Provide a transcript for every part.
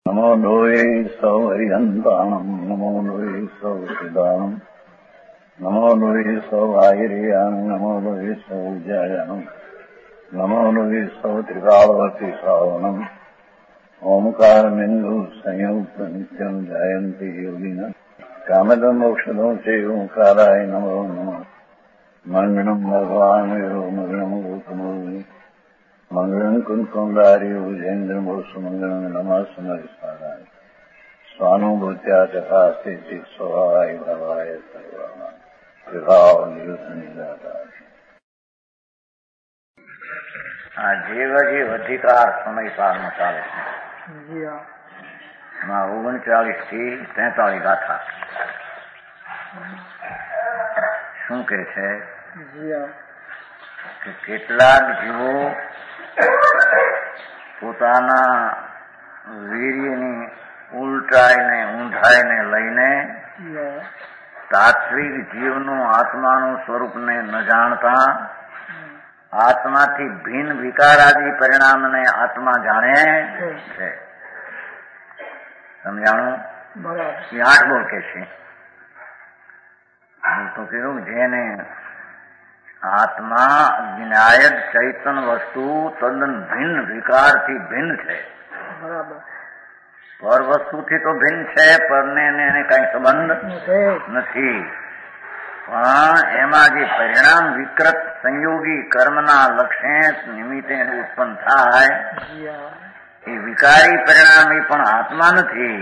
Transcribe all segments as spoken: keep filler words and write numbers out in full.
નમો લોહે સૌ હરિહંતાણમ નમો લોહે સૌ સિદાનમ નમો લોહે સૌ આયર્યાણ નમો લોહે સૌ જયાણમ નમો લોહે સૌ ત્રિકાળવતી શ્રાવણમ ઓમકાર બિંદુ સંયુક્ત નિત્યમ જયંતી યોગિન કામદમ મોક્ષદો છે ઓંકારાય નમો નમઃ મંગળમ ભગવાન વિરો મંગળમ ગોતમોહિ મંગળમ કુંકુંડારી ઉજેન્દ્ર મોક્ષ મંગળમ નમઃ સમરિસ્મરાય સ્વાનુભૂત્યા ચકાસ્તિ સ્વભાવાય ભવાય સર્વમાં વિભાવ નિદાતા આ જીવ જીવ અધિકાર સમય સારમાં ચાલે છે. ઓગણચાલીસ થી તેતાલીસ ગાથા શું કે છે કે કેટલાક જીવો પોતાના વીર્યની ઉલટાઈને ઊંધાઈને લઈને તાત્વિક જીવનું આત્માનું સ્વરૂપને ન જાણતા આત્માથી ભિન્ન વિકારાદી પરિણામને આત્મા જાણે છે. સમજાણું? એ આઠ બોલ કે છે તો કીધું જેને આત્મા જ્ઞાયક ચૈતન વસ્તુ તદ્દન ભિન્ન વિકારથી ભિન્ન છે. પર વસ્તુથી તો ભિન્ન છે, પરને એને કઈ સંબંધ નથી. પણ એમાં જે પરિણામ વિકૃત સંયોગી કર્મના લક્ષે નિમિત્તે ઉત્પન્ન થાય એ વિકારી પરિણામ એ પણ આત્મા નથી,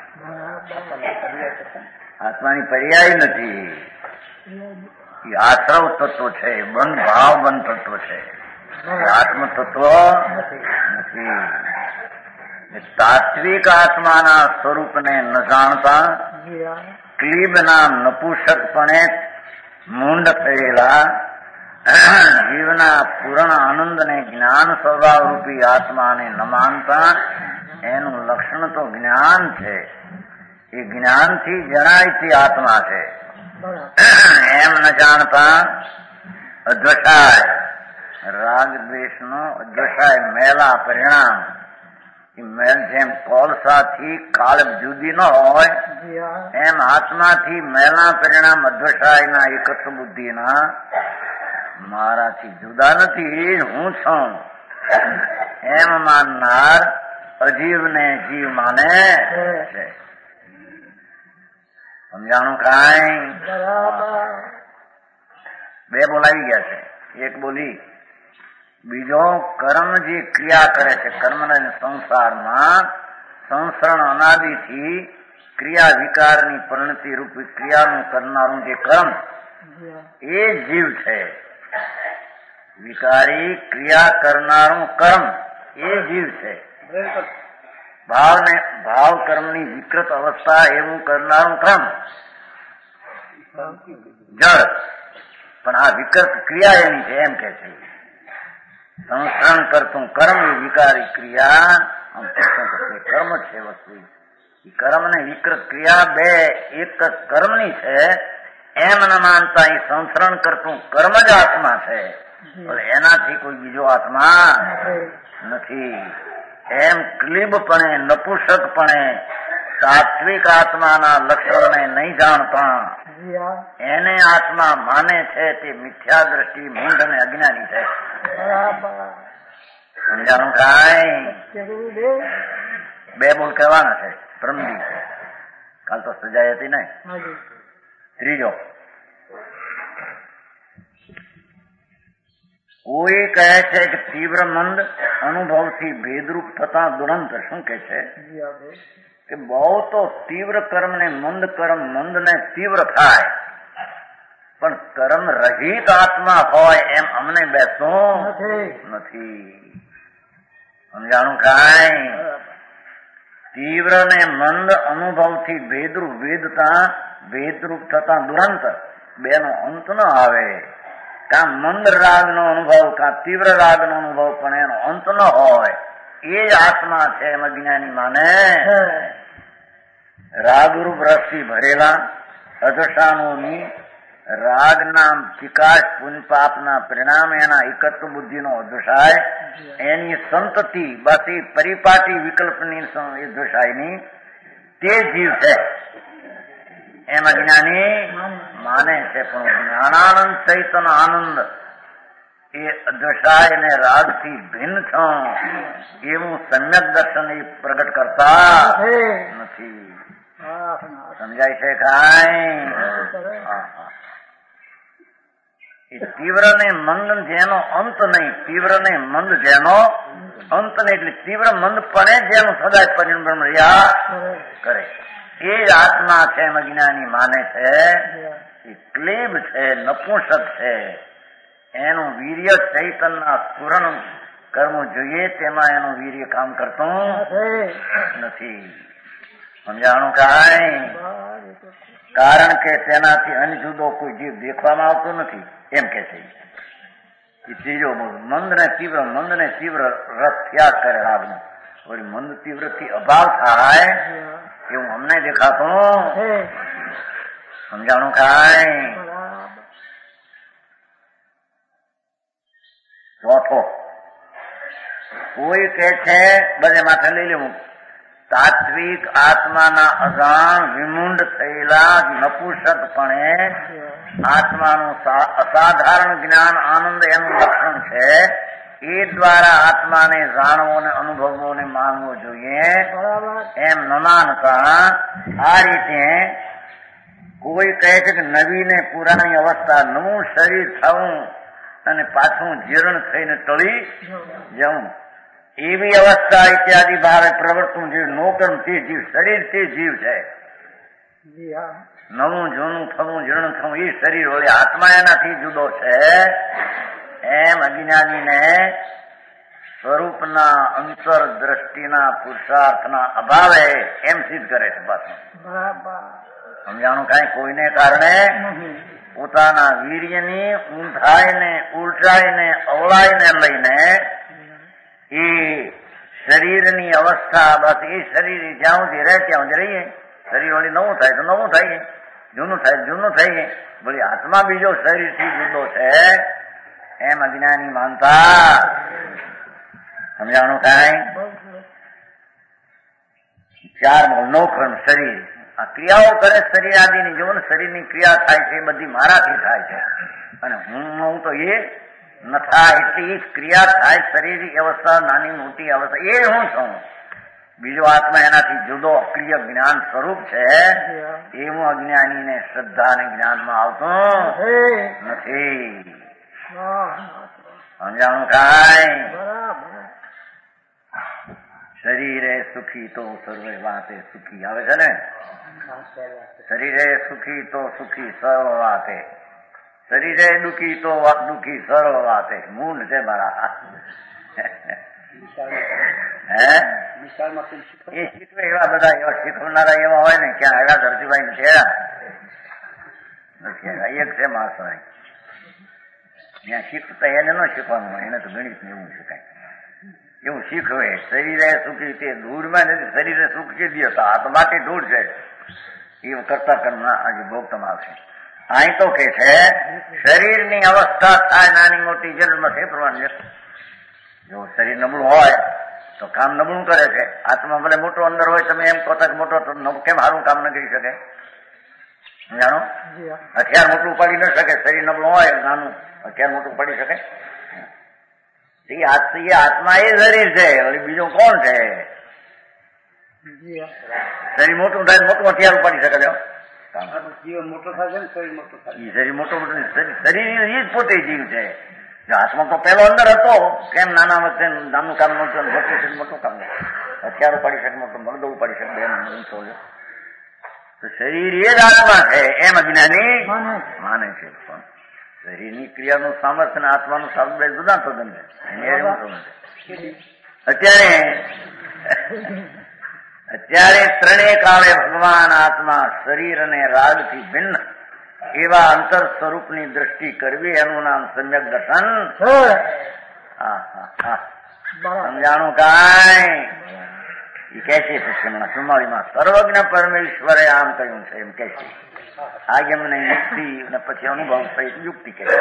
આત્માની પર્યાય નથી. એ આશ્રવ તત્વ છે, બંધ ભાવ બંધ તત્વ છે, આત્મ તત્વ નથી. તાત્વિક આત્માના સ્વરૂપને ન જાણતા ક્લીબના નપુંસકપણે મૂંડ થયેલા જીવના પૂર્ણ આનંદને જ્ઞાન સ્વભાવરૂપી આત્માને ન માનતા એનું લક્ષણ તો જ્ઞાન છે. એ જ્ઞાનથી જણાય તે આત્મા છે એમ ન જાણતા અદ્વસાય રાગ દ્વેષનો અદ્વસાય મેલા પરિણામ જેમ કોલસાથી કાળ જુદી ન હોય એમ આત્માથી મેલા પરિણામ અદ્વસાયના એકત્વ બુદ્ધિના મારાથી જુદા નથી, હું છું એમ માનનાર અજીવને જીવ માને છે. સમજાણું? કાંઈ બે બોલાવી ગયા છે. એક બોલી બીજો કર્મ જે ક્રિયા કરે છે, કર્મના સંસારમાં સંસરણ અનાદિથી ક્રિયા વિકારની પરિણતિ રૂપી ક્રિયાનું કરનારું જે કર્મ એ જીવ છે. વિકારી ક્રિયા કરનારું કર્મ એ જીવ છે. ભાવને ભાવ કર્મની વિકૃત અવસ્થા એવું કરનારું કર્મ જળ, પણ આ વિકૃત ક્રિયા એની છે એમ કે છે. સંસ્કરણ કરતું કર્મ એ વિકારી ક્રિયા કર્મ છે વસ્તુ. કર્મ ને વિકૃત ક્રિયા બે એક કર્મની છે એમ ન માનતા એ સંસ્કરણ કરતું કર્મ જ આત્મા છે, પણ એનાથી કોઈ બીજો આત્મા નથી એમ ક્લિબપણે નપુંસકપણે સાત્વિક આત્માના લક્ષણને નહીં જાણતા એને આત્મા માને છે તે મિથ્યા દ્રષ્ટિ મૂંઢ અને અજ્ઞાની છે. સમજાણું? કાંઈ બે બોલ કહેવાના છે. પ્રમદી કાલ તો સજાઈ હતી ને. ત્રીજો કોઈ કહે છે કે તીવ્ર મંદ અનુભવથી ભેદરૂપ થતા દુરંત શું કે છે કે બહુ તો તીવ્ર કર્મ ને મંદ કર્મ મંદ ને તીવ્ર થાય, પણ કર્મ રહિત આત્મા હોય એમ અમને બેસતું નથી. સમજાણું? કાંઈ તીવ્ર ને મંદ અનુભવથી ભેદરૂપ વેદતા ભેદરૂપ થતા દુરંત બેનો અંત ન આવે. કા મંદ રાગ નો અનુભવ કા તીવ્ર રાગ નો અનુભવ, પણ એનો અંત ન હોય એ જ આત્મા છે એમ અજ્ઞાની માને. રાગરૂપ રસથી ભરેલા અધસાનોની રાગના વિકાસ પુણ્ય પાપના પરિણામે એના એકત્વ બુદ્ધિનો અધ્વસાય, એની સંતતિ બસ એ પરિપાટી વિકલ્પની અધ્વસાયની તે જીવ છે એમ અજ્ઞાની માને છે. પણ જ્ઞાનાનંદ ચૈતન આનંદ એ અધ્વસાય ને રાગથી ભિન્ન છો એવું સમ્યક દર્શન એ પ્રગટ કરતા નથી. સમજાય છે કાંઈ? એ તીવ્ર ને મંદ જેનો અંત નહીં, તીવ્ર ને મંદ જેનો અંત નહીં, એટલે તીવ્ર મંદ પણ જેનું સદા પરિણામ રહ્યા કરે એ જ આત્મા છે એમ અજ્ઞાની માને છે. એ ક્લેબ છે, નપુંસક છે. એનું વીર્ય ચૈતનના સ્ફુરણ કરવું જોઈએ, તેમાં એનું વીર્ય કામ કરતું નથી. સમજાણું કાંઈ? કારણ કે તેનાથી અનજુદો કોઈ જીવ દેખવામાં આવતો નથી એમ કે છે. એ ત્રીજો મંદ ને તીવ્ર, મંદ ને તીવ્ર રસ ત્યાગ કરે રાગનો. વળી મંદ તીવ્ર થી અભાવ થાય એવું અમને દેખાતું. સમજાણું કાંઈ? ચોથો કોઈ કે છે બધે માથે લઈ લેવું, તાત્વિક આત્માના અજાણ વિમુંડ થયેલા નપુંસકપણે આત્માનું અસાધારણ જ્ઞાન આનંદ એનું લક્ષણ છે. એ દ્વારા આત્માને જાણવો ને અનુભવવો ને માનવો જોઈએ એમ ન માનતા આ રીતે કોઈ કહે છે કે નવી ને પુરાણી અવસ્થા, નવું શરીર થવું અને પાછું જીર્ણ થઈને ટળી જવું, એવી અવસ્થા ઇત્યાદિ ભાવે પ્રવર્તવું જીવ નોકર તે જીવ, શરીર તે જીવ છે. નવું જૂનું થવું, જીર્ણ થવું એ શરીર વળે આત્મા એનાથી જુદો છે એમ અજ્ઞાનીને સ્વરૂપના અંતર દ્રષ્ટિના પુરુષાર્થના અભાવે એમ સિદ્ધ કરે છે. પાછું સમજાણું કાંઈ? કોઈને કારણે પોતાના વીર્યની ઊંધાઈને ઉલટાઈને અવળાઈને લઈને એ શરીરની અવસ્થા, બસ એ શરીર જ્યાં સુધી રહે ત્યાં સુધી રહીએ. શરીર વળી નવું થાય તો નવું થઈએ, જૂનું થાય જૂનું થઈએ. વળી આત્મા બીજો શરીરથી જુદો છે એમ અજ્ઞાની માનતા. સમજાણું કાંઈ? ચાર નોખર શરીર આ ક્રિયાઓ કરે શરીર આદિની. જો ને શરીરની ક્રિયા થાય છે એ બધી મારાથી થાય છે અને હું હું તો એ ન થાય. એટલી જ ક્રિયા થાય શરીરની અવસ્થા, નાની મોટી અવસ્થા, એ હું છું. બીજો આત્મા એનાથી જુદો અક્રિય જ્ઞાન સ્વરૂપ છે એવું અજ્ઞાનીને શ્રદ્ધા અને જ્ઞાનમાં આવતું નથી. સમજાણું કાંઈ? શરીરે સુખી તો સર્વે વાતે સુખી આવે છે ને. શરીરે સુખી તો સુખી સર્વ વાતે, શરીરે દુઃખી તો દુઃખી સર્વ વાતે. મૂળ છે મારા. હે એ શીખવે એવા બધા એવા શીખવનારા એવા હોય ને ક્યાં આવ્યા ધરતીભાઈ નથી આવ્યા. એક છે માણસો ત્યાં શીખતા એને ન શીખવાનું હોય, એને તો ગણિત ને એવું શીખાય એવું શીખવે. શરીરે સુખી તે ધૂળમાં નથી, શરીરે સુખ કે દે તો આ તો બાકી ધૂળ છે એવું કરતા કર્મના આજે ભોગતમ આવશે. અહીં તો કે છે શરીરની અવસ્થા થાય નાની મોટી જન્મ છે પ્રમાણે. જો શરીર નબળું હોય તો કામ નબળું કરે છે. આત્મા ભલે મોટો અંદર હોય, તમે એમ કહો કે મોટો તો કેમ સારું કામ ન કરી શકે? જાણો, હથિયાર મોટું પડી ન શકે. શરીર નબળું હોય, નાનું હથિયાર મોટું પડી શકે? એ આત્મા એ શરીર છે, બીજું કોણ છે? શરીર મોટું થાય મોટું હથિયાર ઉપાડી શકે છે. જીવન મોટો થાય છે, શરીર મોટું થાય. શરીર મોટું મોટું શરીર એ જ પોતે જીવ છે. આત્મા તો પેલો અંદર હતો, કેમ નાના વખતે નાનું કામ નતું, મોટું મોટું કામ નતું. હથિયાર ઉપાડી શકે, મોટું મગદો ઉપાડી શકે. બે ઊંચો તો શરીર એ જ આત્મા છે એમ અજ્ઞાની માને છે. પણ શરીરની ક્રિયાનું સામર્થ્ય અને આત્માનું સામર્થ્ય જુદા તદ્દન છે. અત્યારે અત્યારે ત્રણેય કાળે ભગવાન આત્મા શરીર અને રાગથી ભિન્ન એવા અંતર સ્વરૂપની દ્રષ્ટિ કરવી એનું નામ સમ્યક દર્શન. સમજાણું કાંઈ? એ કે છે હમણાં સુમાળીમાં સર્વજ્ઞ પરમેશ્વરે આમ કહ્યું છે એમ કે છે. આગમને યુક્તિ અને પછી અનુભવ સહિત યુક્તિ કે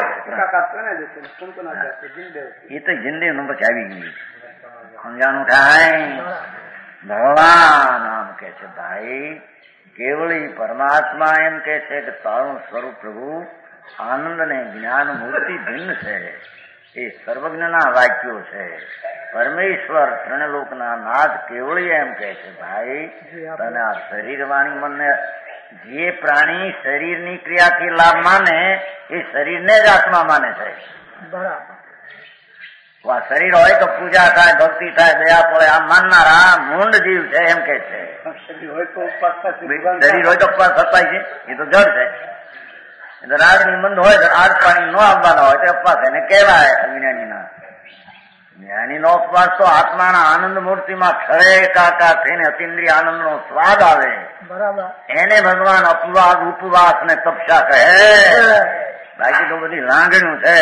એ તો જિંદગી નું પછી આવી ગયું સમજાણું થાય. ભગવાન આમ કે છે ભાઈ કેવળી પરમાત્મા એમ કે છે કે તારું સ્વરૂપ પ્રભુ આનંદ ને જ્ઞાન મૂર્તિ ભિન્ન છે. એ સર્વજ્ઞના વાક્યો છે. પરમેશ્વર ત્રણલોકના નાથ કેવળી એમ કે છે ભાઈ તને આ શરીર વાણી મનને જે પ્રાણી શરીરની ક્રિયાથી લાભ માને એ શરીરને જ આત્મા માને છે. બરાબર. આ શરીર હોય તો પૂજા થાય, ભક્તિ થાય, દયા પડે આમ માનનારા મૂંડ જીવ છે એમ કે છે. શરીર હોય તો ઉપવાસ થતા છે એ તો જડ છે. રાગની મંદ હોય તો આર પાણી ન આવવાના હોય તો ઉપવાસ એને કહેવાય અજ્ઞાનીના. જ્ઞાની નો ઉપવાસ તો આત્માના આનંદ મૂર્તિમાં ખરે એકાકાર થઈને અતિન્દ્રિય આનંદ નો સ્વાદ આવે. બરાબર. એને ભગવાન અપવાસ ઉપવાસ ને તપસ્યા કહે. બાકી તો બધી લાંગણ્યું છે.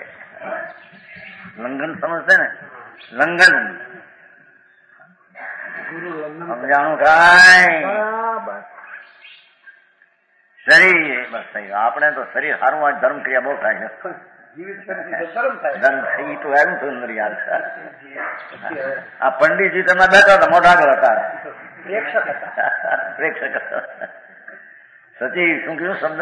લંઘન સમજશે ને લંઘન સમજાણું કાંઈ શરીર બસ થઈ ગયું. આપણે તો શરીર સારું હોય ધર્મ ક્રિયા બહુ થાય છે. ધર્મ તો એમ થયું અંદર યાદ. આ પંડિતજી તમે બેઠા હતા મોઢા આગળ હતા પ્રેક્ષક સચી શું કયું શબ્દ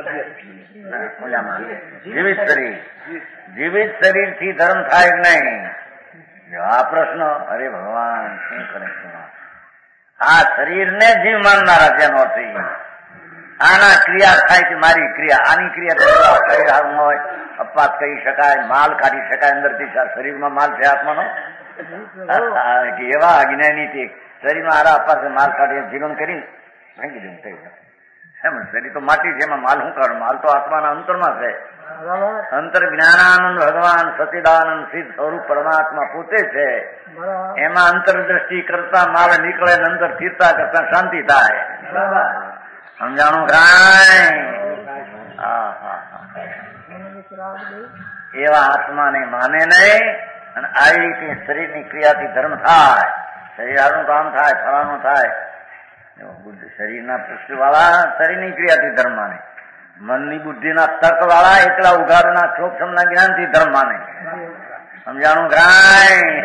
જીવિત શરીર. જીવિત શરીર થી ધર્મ થાય નહીં. આ પ્રશ્ન અરે ભગવાન શું કરે આ શરીરને જીવ માનનારા છે નોથી આના ક્રિયા થાય છે મારી ક્રિયા આની ક્રિયા શરીર હારું હોય અપવાસ કરી શકાય, માલ કાઢી શકાય અંદરથી. શરીરમાં માલ છે આત્માનો એવા અજ્ઞાની શરીરમાં આરા અપવાસ માલ કાઢી જીવન કરી ભાંગી દેવું થઈ જાય. એમ શરીર તો માટી છે એમાં માલ શું કાઢું? માલ તો આત્માના અંતરમાં છે. અંતર જ્ઞાનાનંદ ભગવાન સચિદાનંદ સિદ્ધ સ્વરૂપ પરમાત્મા પોતે છે. એમાં અંતરદ્રષ્ટિ કરતા માલ નીકળે અંતર સ્થિરતા કરતા શાંતિ થાય. સમજાણું કાંઈ? એવા આત્માને માને નહીં અને આવી રીતે શરીરની ક્રિયાથી ધર્મ થાય. શરીર હારું કામ થાય, ફળાનું થાય. શરીરના પૃષ્ઠ વાળા શરીરની ક્રિયાથી ધર્મ માને. મનની બુદ્ધિના તર્ક વાળા એકલા ઉઘાડના સૂક્ષ્મના જ્ઞાનથી ધર્મ માને. સમજાણું કાંઈ?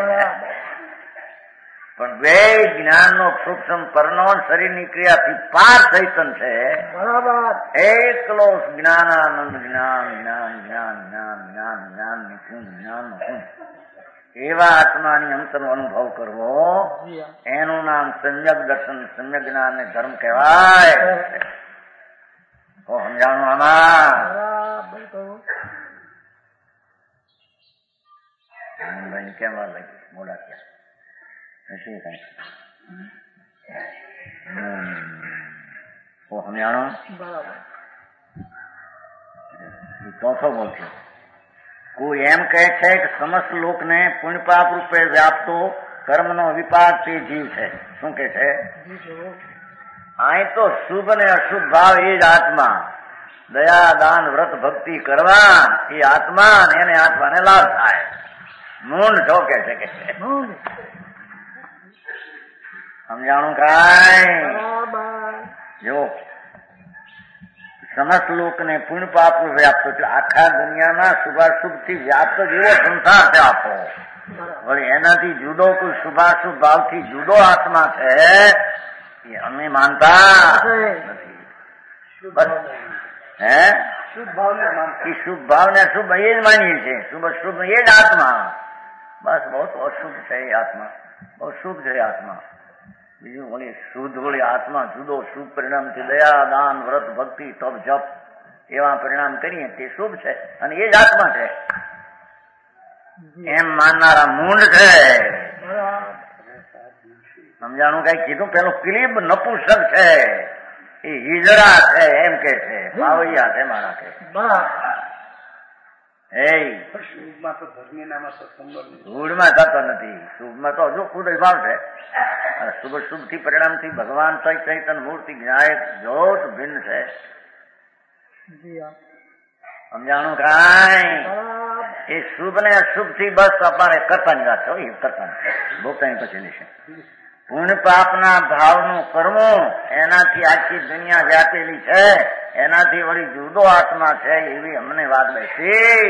પણ બે જ્ઞાન નો સૂક્ષ્મ પરનો શરીરની ક્રિયાથી પાર ચૈતન છે. એકલો જ્ઞાનાનંદ જ્ઞાન જ્ઞાન જ્ઞાન જ્ઞાન જ્ઞાન જ્ઞાન નિપુણ જ્ઞાન નિપુણ એવા આત્માની અંતરનો અનુભવ કરવો એનું નામ સમ્યક દર્શન સમ્યક જ્ઞાન ને ધર્મ કહેવાય. સમજાણું આમાં? કેમ લાગે મોડા ક્યાં સમજાણો? ચોથો બોલશે કોઈ એમ કહે છે કે સમસ્ત લોકને પુણ્યપાપ રૂપે વ્યાપતો કર્મનો વિપાક તે જીવ છે. શું કે છે? અહીં તો શુભ ને અશુભ ભાવ એ જ આત્મા. દયા દાન વ્રત ભક્તિ કરવા એ આત્મા એને આત્માને લાભ થાય. મૂંડ છો કે છે કે સમજાણું કાંઈ? જો સમસ્ત લોકને પુણ્ય પાપ વ્યાપ્ત એટલે આખા દુનિયાના શુભાશુભ થી વ્યાપ્ત જેવો સંસાર છે આપો. વળી એનાથી જુદો કોઈ શુભાશુભ ભાવથી જુદો આત્મા છે એ અમે માનતા નથી. હે શુભ ભાવ ને શુભ એ જ માનીએ છીએ. શુભ શુભ એ જ આત્મા. બસ બહુ અશુભ છે એ આત્મા, બહુ શુભ છે આત્મા. બીજું વળી શુદ્ધ વળી આત્મા જુદો શુભ પરિણામ છે. દયા દાન વ્રત ભક્તિ તપ જપ એવા પરિણામ કરીએ તે શુભ છે અને એ જ આત્મા છે એમ માનનારા મૂંડ છે. સમજાણું કઈ કીધું? પેલું ક્લીબ નપુસક છે એ હિજરા છે એમ કે છે. ભાવૈયા છે મારા કે શુભમાં તો ધૂળમાં થતો નથી. શુભમાં તો હજુ ખુદ ભાવ છે. શુભ શુભ થી પરિણામ થી ભગવાન ચૈતન મૂર્તિ જ્ઞાય જોત ભિન્ન છે. સમજાણું કાંઈ? એ શુભ ને અશુભ થી બસ અમારે કરતા જ છો. એ કરતા ભોગતા પછી લેશે. પુણ્ય પાપના ભાવનું કરવું એનાથી આખી દુનિયા વ્યાપેલી છે, એનાથી વળી જુદો આત્મા છે એવી અમને વાત બેસી.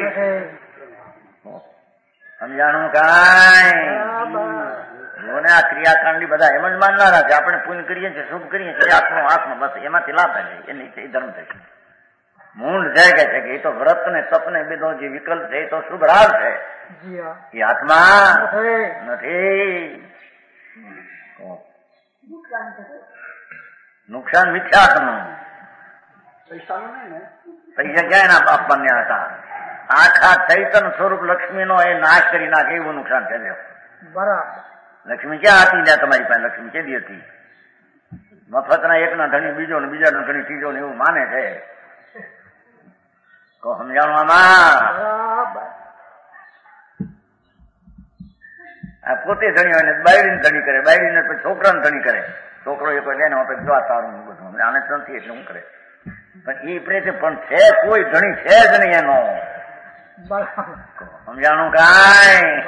સમજાણું કાંઈ? જોને આ ક્રિયાકાંડી બધા એમ જ માનનારા છે. આપણે પુણ્ય કરીએ છીએ, શુભ કરીએ છીએ, આત્મા આત્મા બસ એમાંથી લાભ થાય છે, એ ધર્મ થશે. મૂંડ છે કે છે કે એ તો વ્રત ને તપ ને બધો જે વિકલ્પ છે એ તો શુભ રાગ છે, એ આત્મા નથી. નુકસાન મિથ્યાત્મનું પૈસા ક્યાં એના આપવાને હતા? આખા ચૈતન સ્વરૂપ લક્ષ્મીનો એ નાશ કરી નાખે એવું નુકસાન છે. બરાબર. લક્ષ્મી ક્યાં હતી ત્યાં તમારી પાસે? લક્ષ્મી કેદી હતી? મફતના એકના ધણી બીજો ને બીજાનો ધણી ત્રીજો ને એવું માને છે. તો સમજાણું આમાં? આ પોતે ધણી હોય ને બાયડીને ધણી કરે, બાયડીને પછી છોકરાને ધણી કરે. છોકરો એ કોઈ એને જોવા સારું બધું આને નથી એટલે હું કરે. પણ એ પ્રેતે પણ છે કોઈ ધણી છે જ નહીં એનો. સમજાણું કાંઈ?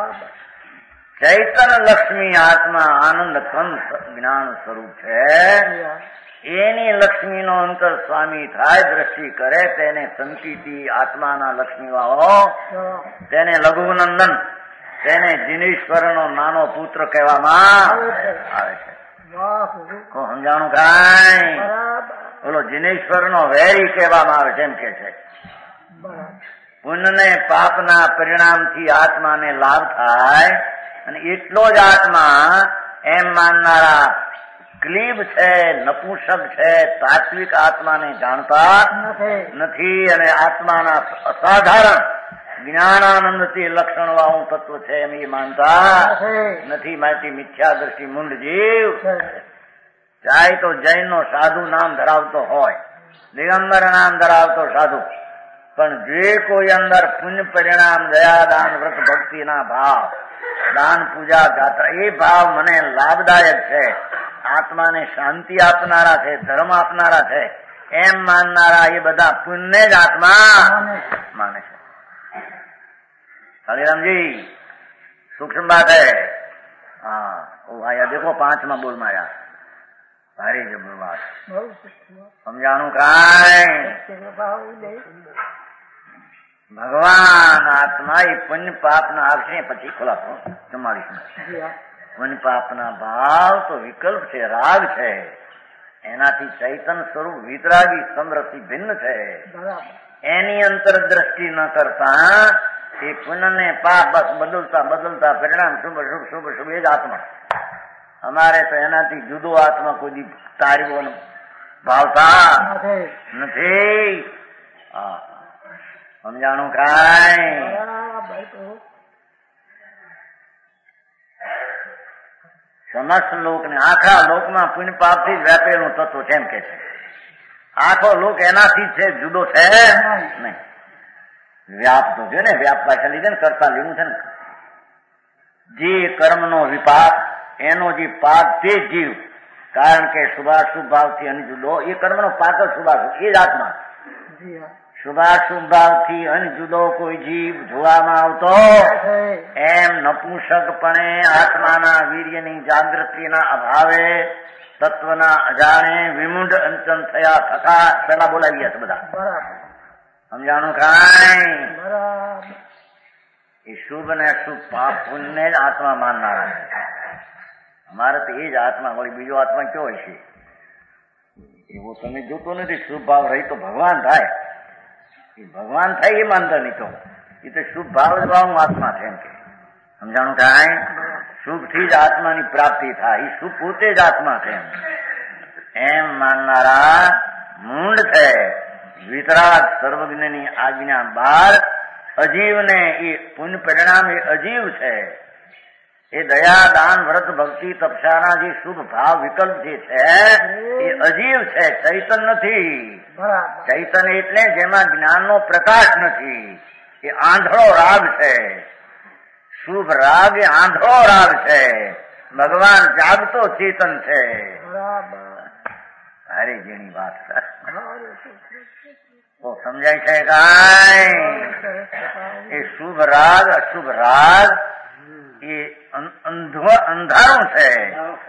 ચૈતન લક્ષ્મી આત્મા આનંદ કંદ જ્ઞાન સ્વરૂપ છે. એની લક્ષ્મીનો અંતર સ્વામી થાય, દ્રષ્ટિ કરે તેને સંકિતિ આત્માના લક્ષ્મી વાળો, તેને લઘુનંદન, તેને જીનેશ્વરનો નાનો પુત્ર કહેવામાં આવે છે. સમજાણું કાંઈ? બોલો, જીનેશ્વરનો વેરી કહેવામાં આવે છે એમ કે છે. પુણ્ય ને પાપના પરિણામથી આત્માને લાભ થાય અને એટલો જ આત્મા એમ માનનારા ક્લીબ છે, નપુંસક છે, તાત્વિક આત્માને જાણતા નથી અને આત્માના અસાધારણ જ્ઞાનાનંદથી લક્ષણ વાળું તત્વ છે એમ એ માનતા નથી. માહિતી મિથ્યા દ્રષ્ટિ મૂંડ જીવ. ચાહે તો જૈન નો સાધુ નામ ધરાવતો હોય, દિગંબર નામ ધરાવતો સાધુ, પણ જે કોઈ અંદર પુણ્ય પરિણામ, દયા, દાન, વ્રત, ભક્તિના ભાવ, દાન, પૂજા, ગાત્રા, એ ભાવ મને લાભદાયક છે, આત્માને શાંતિ આપનારા છે, ધર્મ આપનારા છે એમ માનનારા એ બધા પુણ્ય જ આત્મા માને છે. कालीरामजी सूक्ष्म बात है. हाँ, वो आया देखो पांचवा बोल में आया भारी जबर बात. समझाणु कांई? भगवान आत्मा એ પુણ્ય પાપના આવશે પછી ખોલાસો ચુમ્માલીસ માં. પુણ્ય પાપના ભાવ તો વિકલ્પ છે, રાગ છે, એનાથી ચૈતન સ્વરૂપ વિતરાગી સમરસથી ભિન્ન છે. એની અંતરદ્રષ્ટિ ન કરતા એ પુણ્ય ને પાપ બસ બદલતા બદલતા પરિણામ શુભ શુભ શુભ શુભ એ જ આત્મા. અમારે તો એનાથી જુદો આત્મા કોઈ તારીઓ ભાવતા નથી. સમજાણું કાંઈ? સમસ્ત લોક ને આખા લોકમાં પુણ્ય પાપ થી જ વ્યાપેલું તત્વ છે એમ કે છે. આખો લોક એનાથી છે, જુદો છે નહીં. વ્યાપ તો છે ને, વ્યાપ પાછળ લીધે ને, કરતા લીધું છે ને. જે કર્મનો વિપાક, એનો જે પાક તે જીવ, કારણ કે શુભાશુભ ભાવથી અને જુદો એ કર્મનો પાક જ શુભાશુભ, એ જ આત્મા. શુભાશુભ ભાવથી અને જુદો કોઈ જીવ જોવામાં આવતો એમ નપુંસકપણે આત્માના વીર્યની જાગૃતિના અભાવે તત્વના અજાણે વિમુંડ અંચન થયા થતા પેલા બોલાવી ગયા છે બધા. સમજાણું કાંઈ? એ શુભ ને શુભ પાપ પુણ્ય જ આત્મા માનનારા છે. અમારે તો એ જ આત્મા, વળી બીજો આત્મા કયો હોય છે એવો તમે જોતો નથી. શુભ ભાવ રહી તો ભગવાન થાય, એ ભગવાન થાય એ માનતા નહીં. તો એ તો શુભ ભાવ જ ભાવનું આત્મા છે એમ કે. સમજાણું કાંઈ? શુભ થી જ આત્માની પ્રાપ્તિ થાય, એ શુભ પોતે જ આત્મા છે એમ માનનારા મૂંડ છે. વિતરાગ સર્વજ્ઞની આજ્ઞા બાર અજીવને એ પુણ્ય પરિણામ એ અજીવ છે. એ દયા, દાન, વ્રત, ભક્તિ, તપસ્યાના જે શુભ ભાવ વિકલ્પ જે છે એ અજીવ છે, ચૈતન નથી. ચૈતન એટલે જેમાં જ્ઞાનનો પ્રકાશ નથી, એ આંધળો રાગ છે. શુભ રાગ એ આંધળો રાગ છે. ભગવાન જાગતો ચેતન છે. અરે જેની વાત તો સમજાય છે કાંઈ? એ શુભ રાગ અશુભ રાગ એ અંધારું છે,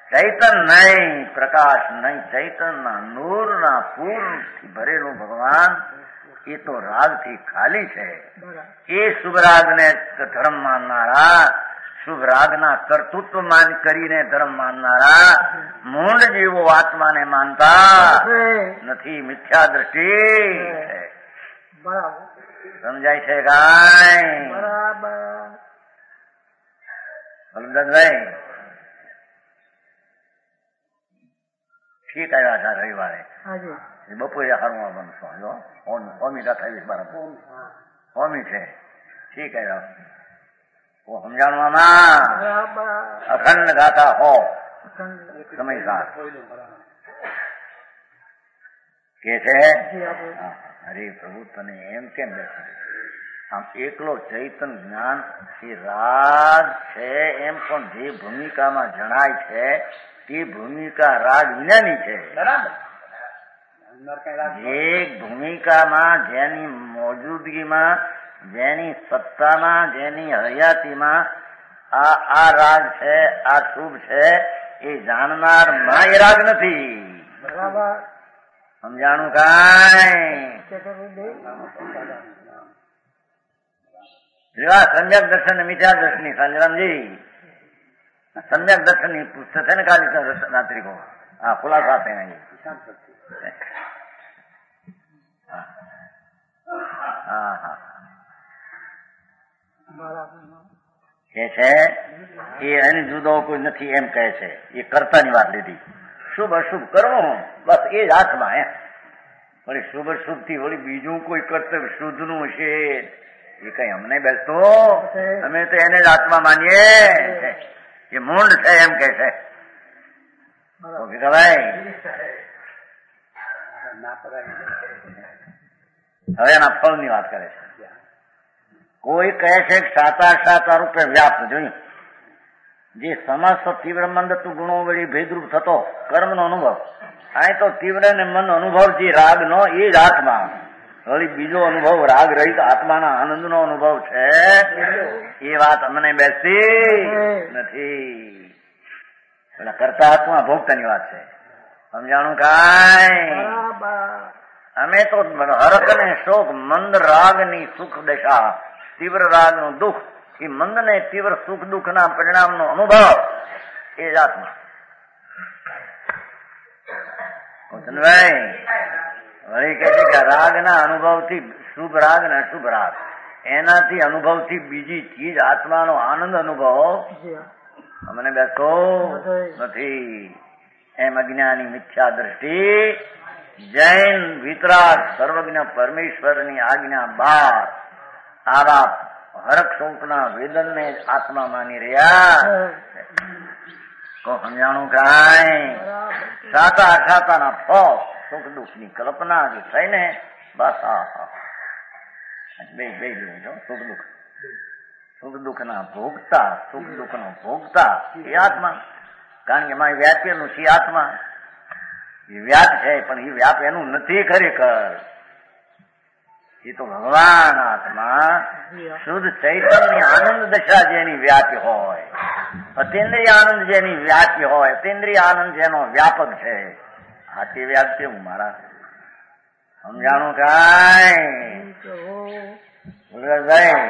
ચૈતન નહીં, પ્રકાશ નહીં, ચૈતનના નૂરના પૂર્ણથી ભરેલું ભગવાન એ તો રાગથી ખાલી છે. એ શુભ રાગને ધર્મ માનનારા, શુભ રાગના કર્તૃત્વ માન કરીને ધર્મ માનનારા મૂળ જેવો આત્માને માનતા નથી. મિથ્યા દ્રષ્ટિ છે. સમજાય છે કાંઈ? બલદાસભાઈ ઠીક આવ્યા હતા રવિવારે, બપોરે હારવા બનશો હોમી અઠાવીસ બાર હોમી છે. ઠીક આવ્યા સમજાણવામાં અખંડ ગાતા હો સમયસાર કે છે. અરે પ્રભુ તને એમ કેમ બેસે? આમ એકલો ચૈતન જ્ઞાન એ રાગ છે એમ પણ જે ભૂમિકામાં જણાય છે તે ભૂમિકા રાગ વિનાની છે. જે ભૂમિકામાં જેની મોજૂદગીમાં, જેની સત્તામાં, જેની હયાતીમાં આ આ રાગ છે, આ શુભ છે એ જાણનાર માં એ રાગ નથી. સમજાણું કાંઈ? સમ્યક દર્શન મિથ્યા દર્શની સંજરામજી સમ્યક દર્શન ની પુસ્તક છે ને કાલી રાત્રિ કો હા ખુલાસા આપે હા હા કે છે એ એને જુદો કોઈ નથી એમ કહે છે. એ કર્તાની વાત લીધી. શુભ અશુભ કરવું બસ એ જ હાથમાં. એમ વળી શુભ અશુભ થી વળી બીજું કોઈ કર્તવ્ય શુદ્ધ નું હશે એ કઈ અમને બેસતો? અમે તો એને જ આત્મા માનીએ. એ મૂળ છે એમ કે છે. હવે એના ફળ ની વાત કરે છે. કોઈ કહે છે કે સાતા સાતા રૂપે વ્યાપ્ત જોયું જે સમસ્ત તીવ્ર મંદ તું ગુણો વળી ભેદરૂપ થતો કર્મનો અનુભવ. આ તો તીવ્ર ને મન અનુભવ જે રાગ નો એ જ આત્મા. વળી બીજો અનુભવ રાગ રહિત આત્માના આનંદ નો અનુભવ છે એ વાત અમને બેસતી નથી. પેલા કરતા આત્મા ભોગતાની વાત છે. સમજાણું કાંઈ? અમે તો હરક ને શોક મંદ રાગ ની સુખ દશા, તીવ્ર રાગ નું દુઃખ, એ મંદ ને તીવ્ર સુખ દુઃખ ના પરિણામ નો અનુભવ એ જ આત્મા. ભાઈ વળી કે છે કે રાગ ના અનુભવ થી શુભ રાગ ને અશુભ રાગ એનાથી અનુભવ થી બીજી ચીજ આત્માનો આનંદ અનુભવ અમને બેસો નથી. એમ અજ્ઞાની મિથ્યા દ્રષ્ટિ જૈન વિતરાગ સર્વજ્ઞ પરમેશ્વરની આજ્ઞા બાર આવા હરક શોકના વેદન ને આત્મા માની રહ્યા. તો સમજાણું કાંઈ? સાતા અસાતાના ફળ સુખ દુઃખ ની કલ્પના જે થઈને બસ આ બે બે જો સુખ દુઃખ સુખ દુઃખ ના ભોગતા, સુખ દુઃખ નો ભોગતા એ આત્મા. કારણ કે એમાં વ્યાપેલું છે આત્મા. એ વ્યાપ છે પણ એ વ્યાપ એનું નથી ખરેખર. એ તો ભગવાન આત્મા શુદ્ધ ચૈતન્ય આનંદ દશા જેની વ્યાપી હોય, અતિન્દ્રિય આનંદ જેની વ્યાપી હોય, અતિન્દ્રિય આનંદ જેનો વ્યાપક છે. આ તે વ્યાપ કેવું મારા? સમજાણું કાંઈ? ભાઈ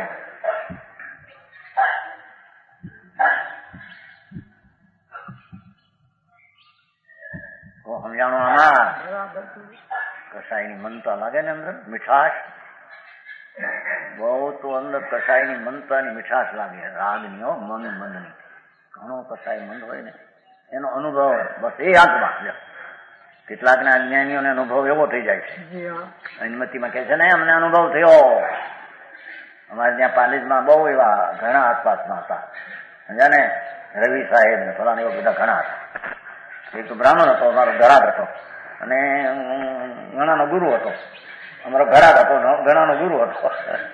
સમજાણું? આમાં કસાઈની મનતા લાગે ને અંદર મીઠાશ બહુ તો અંદર કસાઈની મનતાની મીઠાશ લાગે. રાગની હો મન મંદની ઘણો કસાઈ મંદ હોય ને એનો અનુભવ બસ એ આત્મા. કેટલાક ના અજ્ઞાનીઓને અનુભવ એવો થઈ જાય છે. અનુમતિમાં કહે છે ને અમને અનુભવ થયો. અમારે ત્યાં પાલિજમાં બહુ એવા ઘણા આસપાસમાં હતા. સમજ્યા ને? રવિ સાહેબ ને ફલાણા એવા બધા ઘણા હતા. એક તો બ્રાહ્મણ હતો, અમારો ઘરાક હતો, અને ઘણાનો ગુરુ હતો. અમારો ઘરાક હતો, ઘણાનો ગુરુ હતો.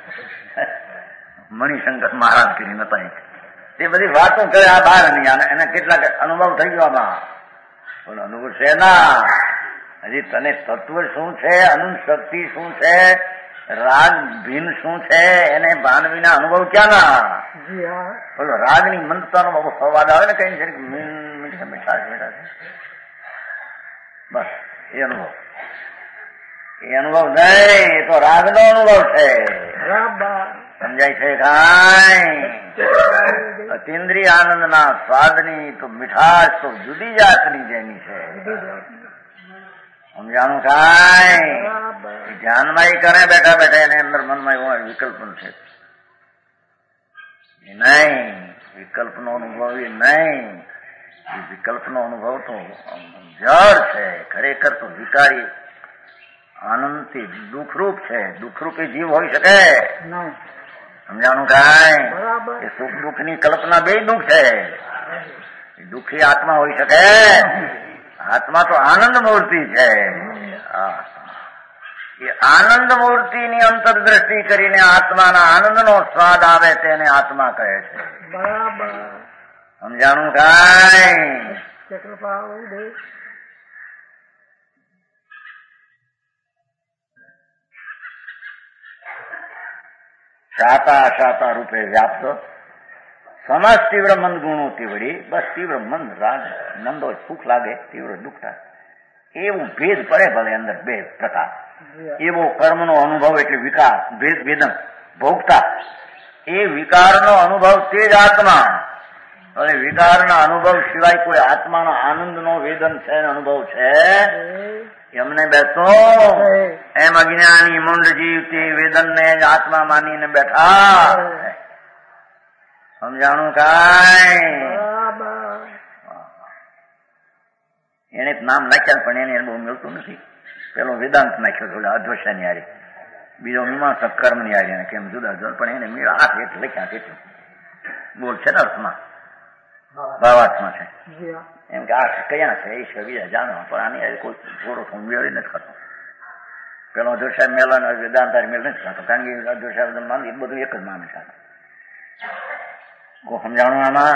મણિશંકર મહારાજ કરીને હતા. તે બધી વાતો કરે આ બહાર નહીં. એને કેટલાક અનુભવ થઈ ગયો આમાં. પણ અનુભવ છે ના. હજી તને તત્વ શું છે, અનંત શક્તિ શું છે રાગ ભીન શું છે એને ભાન વિના અનુભવ ક્યાં ના? બોલો રાગની મંદતાનો સ્વાદ આવે ને કઈ મીઠા મીઠા મીઠા બસ એ અનુભવ એ અનુભવ નહીં, એ તો રાગનો અનુભવ છે. સમજાય છે કાંઈ? અતિન્દ્રિય આનંદના સ્વાદની તો મીઠાશ તો જુદી જાતની જેની છે. સમજાણું કાંઈ? ધ્યાનમાં એ કરે બેઠા બેઠા એને અંદર મનમાં એવું વિકલ્પ છે નહીં, વિકલ્પનો અનુભવ એ નહીં. એ વિકલ્પનો અનુભવ તો જળ છે, ખરેખર તો વિકારી આનંદથી દુઃખરૂપ છે. દુઃખરૂપી જીવ હોઈ શકે? સમજાણું કાંઈ? એ સુખ દુઃખ ની કલ્પના બે દુઃખ છે. દુઃખી આત્મા હોઈ શકે? આત્મા તો આનંદ મૂર્તિ છે. એ આનંદ મૂર્તિની અંતરદ્રષ્ટિ કરીને આત્માના આનંદનો સ્વાદ આવે તેને આત્મા કહે છે. સમજાણું કાંઈ? શાતા શાતા રૂપે વ્યાપ્ત સમાજ તીવ્ર મંદ ગુણો તીવડી. બસ તીવ્ર મંદ રાગ નંદો સુખ લાગે, તીવ્ર દુઃખ થાય, એવું ભેદ પડે ભલે અંદર બે પ્રકાર. એવો કર્મનો અનુભવ એટલે વિકાર, ભેદ વેદન ભોગતા, એ વિકારનો અનુભવ તે જ આત્મા. અને વિકારના અનુભવ સિવાય કોઈ આત્માનો આનંદનો વેદન છે અનુભવ છે એમને બેસો? એમ અજ્ઞાની મુંડ જીવ તે વેદનને જ આત્મા માનીને બેઠા. સમજાણું કાંઈ? એને નામ નાખ્યા પણ એને બહુ મળતું નથી. પેલો વેદાંત નાખ્યો થોડો અધ્વશાની હારી, બીજો મીમાંસક કર્મની હારી, એને કેમ જુદા જુદા, પણ એને મેળ હાથ એટલે લખ્યા કેટલું બોલ છે ને અર્થમાં, ભાવાર્થમાં છે. એમ કે આ કયા છે ઈશ્વર બીજા જાણો, પણ આની કોઈ થોડો મેળ નથી કરતો. પેલો અધ્વશા મેલ વેદાંત મેળ નથી કરતો, કારણ કે અધ્વશા માન એ બધું એક જ માને છે. કોઈ સમજાણું આમાં?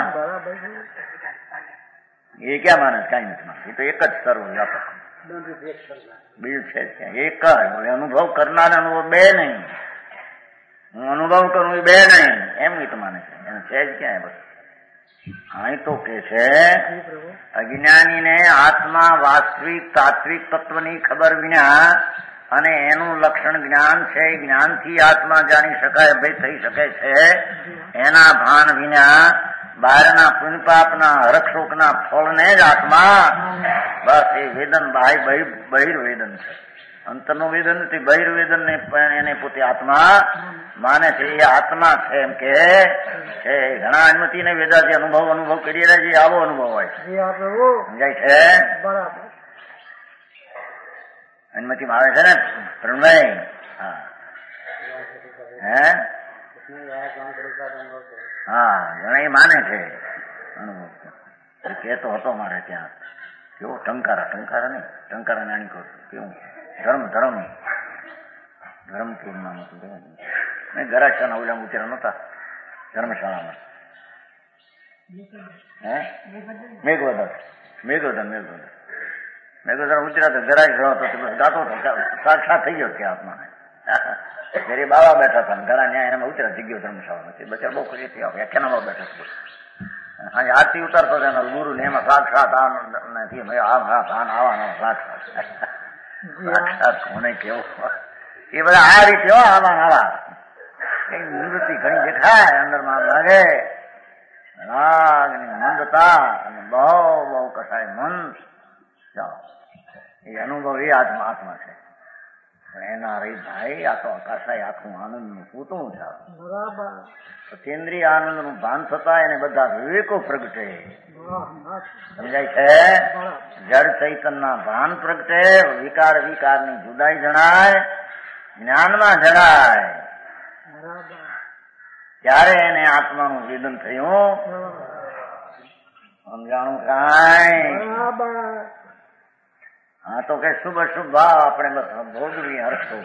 એ ક્યાં માને? કઈ નથી માને. એ તો એક જ સર્વ વ્યાપક બીજું છે એક જ. બોલે અનુભવ કરનાર અનુભવ બે નહીં, હું અનુભવ કરું એ બે નહીં, એમ ગીત માને છે. એને છે જ ક્યાં? બસ અહીં તો કે છે અજ્ઞાનીને આત્મા વાસ્તવિક તાત્વિક તત્વની ખબર વિના અને એનું લક્ષણ જ્ઞાન છે, જ્ઞાનથી આત્મા જાણી શકાય, ભાઈ થઈ શકે છે, એના ભાન વિના બહારના પુણ્યપાપના હરકશોકના ફળને જ આત્મા. બસ એ વેદન બહિર્વેદન છે, અંતરનું વેદન નથી, બહિર્વેદન ને એને પોતે આત્મા માને છે. એ આત્મા છે એમ કે છે. ઘણા અનુમતિ ને વેદાથી અનુભવ અનુભવ કરી રહ્યા છે, આવો અનુભવ હોય છે. સમજાય છે? અનુમતિમાં આવે છે ને પ્રણય? હા હે હા ઘણા એ માને છે અનુભવ. કેતો હતો મારે ત્યાં કેવો ટંકારા ટંકારા નહીં ટંકારા નાની કહું કેવું ધર્મ ધર્મ ધર્મપુરમાં હતું મેં ગરાક્ષાના ઓલા ઉતર્યા નહોતા ધર્મશાળામાં. હે મેઘવદર મેઘવદર મેઘવદર મેઘવદર ઉતર્યા તો ગરાક્ષ રહ્યો હતો ગાતો હતો, સાક્ષાત થઈ ગયો ત્યાં આત્મા. જયારે બાવા બેઠા હતા ઘણા ન્યાય એમાં ઉતર્યા જગ્યો ધર્મશાળામાં. બચાર બહુ ખરી હતી, વ્યાખ્યાનમાં બેઠા છે. હા આરતી ઉતારતો એના ગુરુ ને એમાં સાક્ષાત આવાનો સાક્ષાત સાક્ષાત કોને કેવો એ બધા આ રીતે હો આવા આવા કઈ નિવૃત્તિ ઘણી દેખાય અંદર માં લાગે. રાગ ની મંદતા અને બહુ બહુ કસાય મન ચાલો એ અનુભવ એ આત્મા આત્મા છે. એના રહી ભાઈ આ તો કસાય આખું આનંદ નું પૂતળું છે. સત્યેન્દ્રિય આનંદ નું ભાન થતા એને બધા વિવેકો પ્રગટે. સમજાય છે? જળ ચૈતન્ય ના ભાન પ્રગટે, વિકાર વિકાર ની જુદાઈ જણાય, જ્ઞાનમાં જણાય. ત્યારે એને આત્માનું વેદન થયું. સમજાણું કાંઈ? હા તો કે શુભ શુભ ભાવ આપણે ભોગવી હરખો.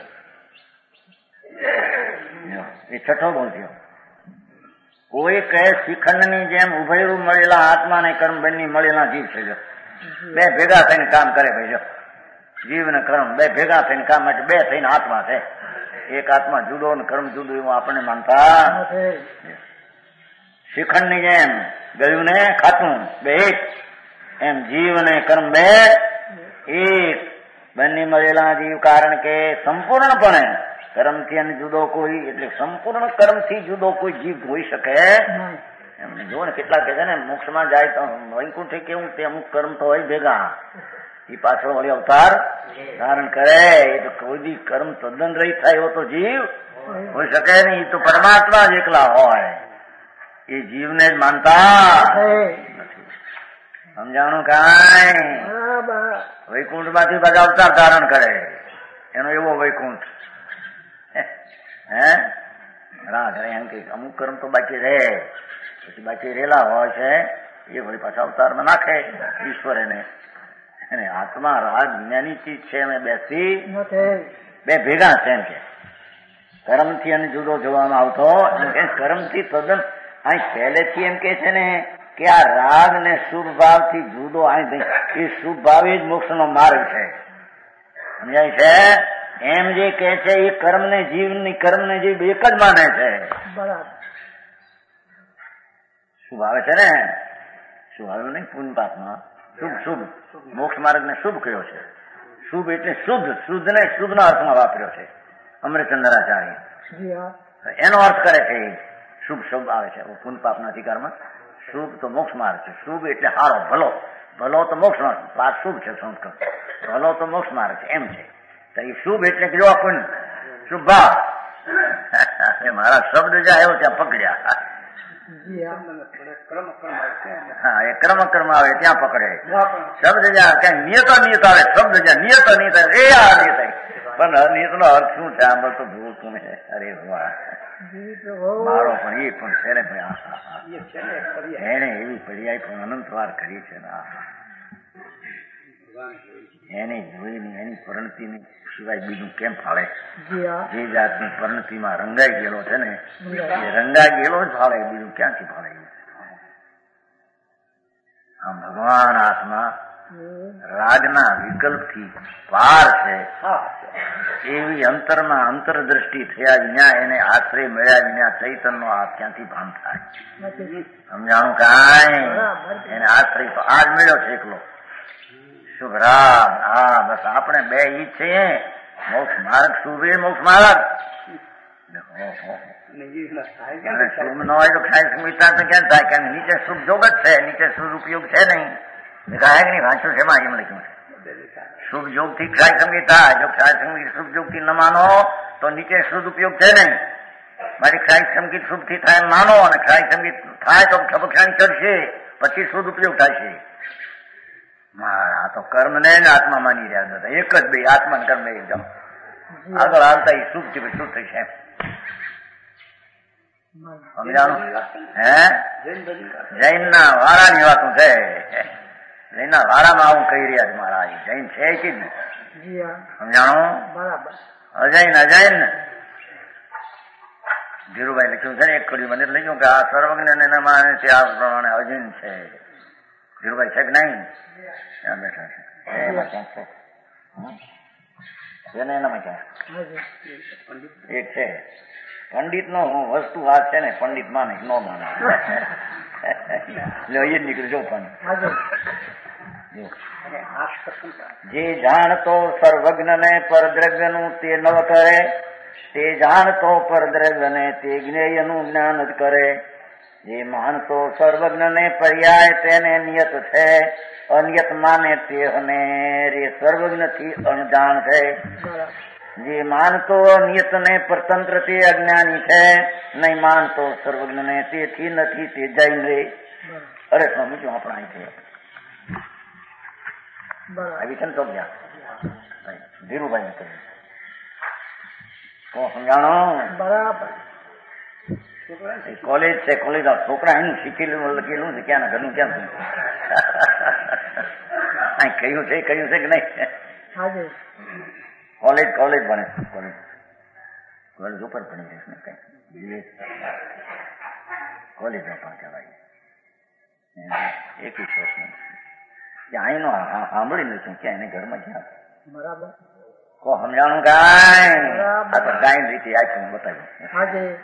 એ છઠ્ઠો બોલજો. કોઈ કહે શ્રીખંડ ની જેમ ઉભયરૂપ મળેલા આત્મા ને કર્મ બંને મળેલા જીવ છે. જો બે ભેગા થઈને કામ કરે ભાઈ. જો જીવ ને કર્મ બે ભેગા થઈને કામ માટે બે થઈને આત્મા છે. એક આત્મા જુદો ને કર્મ જુદું એવું આપણે માનતા શ્રીખંડ ની જેમ ગયું ને ખાતું બે એક, એમ જીવ ને કર્મ બે એક. બંને મળેલા જીવ કારણ કે સંપૂર્ણપણે કર્મથી અને જુદો કોઈ, એટલે સંપૂર્ણ કર્મથી જુદો કોઈ જીવ હોઈ શકે એમને. જો ને કેટલા કે છે ને મોક્ષમાં જાય તો વૈકુંઠે કેવું તે અમુક કર્મ તો હોય ભેગા, એ પાછળ વળી અવતાર ધારણ કરે. એ તો કોઈ દી કર્મ તદ્દન રહી થાય એવો તો જીવ હોઈ શકે નહીં. એ તો પરમાત્મા જ એકલા હોય, એ જીવને જ માનતા નથી. સમજાણું કાંઈ? વૈકુંઠ માંથી બધા અવતાર ધારણ કરે, એનો એવો વૈકુંઠ હે રા કરે એમ કે અમુક કર્મ તો બાકી રહે, પછી બાકી રેલા હોય છે એ વળી પાછા અવતારમાં નાખે ઈશ્વર એને. અને આત્મા રાગ જ્ઞાની ચીજ છે, અમે બેસી બે ભેગા છે એમ કે. કર્મથી અને જુદો જોવામાં આવતો એમ કે કર્મથી તદ્દન અહીં પહેલેથી એમ કે છે ને કે આ રાગ ને શુભ ભાવથી જુદો અહીં એ શુભ ભાવ જ મોક્ષનો માર્ગ છે. સમજાય છે? એમ જે કે છે એ કર્મ ને જીવ ની કર્મ ને જીવ એક જ માને છે. શુભ આવે છે ને, શુભ આવ્યું નહીં પુણ્ય પાપમાં, શુભ શુભ મોક્ષ માર્ગ ને શુભ કયો છે. શુભ એટલે શુદ્ધ, શુદ્ધ ને શુભ ના અર્થમાં વાપર્યો છે અમૃતચંદ્રાચાર્ય. એનો અર્થ કરે છે શુભ શુભ આવે છે પુણ્ય પાપના અધિકારમાં. શુભ તો મોક્ષ માર્ગ છે, શુભ એટલે હારો ભલો, ભલો તો મોક્ષ માર્ગ, પાપ શુભ છે સંસ્કૃત, ભલો તો મોક્ષ માર્ગ છે એમ છે. તો એ શુભ એટલે કે જો પુણ્ય શુભ ભાવ મારા શબ્દ જ્યાં આવ્યો ત્યાં પકડ્યા. હા, એ ક્રમ કર્મ આવે ત્યાં પકડે. શબ્દ જ્યાં કઈ નિયત નિયત આવે, શબ્દ જ્યાં નિયત નિયત આવે એ આ નિયત આવે. પણ અનિયત નો અર્થ શું છે? આમ તો ભૂલતું ને. અરે ભગવાન મારો પણ એ પણ છે ને ભાઈ, એને એવી પર્યાય પણ અનંત વાર કરી છે ને, એને જોઈને એની પરિણતિ સિવાય બીજું કેમ ફાળે? જે જાતની પરિણતિમાં રંગાઈ ગયેલો છે ને એ રંગાઈ ગયેલો જ ફાળે, બીજું ક્યાંથી ફાળે? આમ ભગવાન આત્મા રાગના વિકલ્પથી પાર છે એવી અંતરમાં અંતરદ્રષ્ટિ થયા વિના, એને આશ્રય મળ્યા વિના ચૈતન્ય આ ક્યાંથી ભાન થાય? સમજાણું કાંઈ? એને આશ્રય તો આજ મળ્યો છે એકલો. શુભરામ. હા, બસ આપણે બે ઈ છીએ. મોક્ષ માર્ગ શુભ એ મોક્ષ માર્ગ. શુભ ન હોય તો ખ્યાલ સ્મિતા તો ક્યાં થાય? કારણ નીચે શુભ જોગ જ છે, નીચે શુભ ઉપયોગ છે નહીં. ગાયક ની વાંચ્યું છે એમાં એમ લખ્યું છે શુભ જોગ થી ખ્યાલ સંગીતા. જો ખ્યાલ સંગીત શુભ જોગ થી ન માનો તો નીચે શુદ્ધ ઉપયોગ છે નહીં. મારી ખ્યાલ સંગીત શુભ થી થાય માનો, અને ખ્યાલ સંગીત થાય તો ખબખાણી કરશે, પછી શુદ્ધ ઉપયોગ થાય છે. આ તો કર્મ ને આત્મા માની રહ્યા હતા, એક જ બે આત્મા ને કર્મ એકદમ આગળ આવતા એ શુભ થી શુદ્ધ થઈ છે. સમજાણું? હે જૈન ના વાળા ની વાતું છે. જૈન ના વાળામાં આવું કહી રહ્યા છે મારા. જૈન છે કે સમજાણું? અજૈન અજૈન ધીરુભાઈ લખ્યું છે ને એક કડી મને લખ્યું કે આ સર્વજ્ઞ ને માને છે આ પ્રમાણે અજૈન છે. ધીરુભાઈ છે કે નહીં? ત્યાં બેઠા છે એમાં ક્યાંક છે એને એનામાં ક્યાં એક છે. પંડિત નો વસ્તુ વાત છે ને, પંડિત માને ન માને એટલે એ જ નીકળી જો. પણ જે જાણતો સર્વજ્ઞ ને પરદ્રવ્ય નું તે નવ કરે, તે જાણતો પરદ્રવ્ય ને તે જ્ઞેય નું જ્ઞાન જ કરે. જે માનતો સર્વજ્ઞ ને પર્યાય તેને નિયત છે, અનિયત માને તે અને રે સર્વજ્ઞ થી અણજાણ છે. જે માનતો નિયત ને પરતંત્ર તે અજ્ઞાની છે, નહીં માનતો સર્વજ્ઞ ને તેથી નથી તે જૈન રે. અરે સ્વામી શું આપણા અહીં છે આવી છે ને તો ક્યાં ધીરુભાઈ ને કહ્યું તો સમજાણો બરાબર. કોલેજ છે, કોલેજ છોકરા એનું શીખેલું લખેલું છે, ક્યાં ઘરનું ક્યાં અહીં કહ્યું છે કહ્યું છે કે નહીં? કોલેજ કોલેજ ભણે કોલેજ કોલેજ ઉપર ભણી જઈશ ને કઈ કોલેજ નો પણ કહેવાય. એક વર્ષ ત્યાં અહીંનો સાંભળી લઈશું ક્યાં એને ઘરમાં ક્યાં બરાબર કો સમજાણું ગાય આ તો ગાય રીતે આપ્યું બતાવ્યું.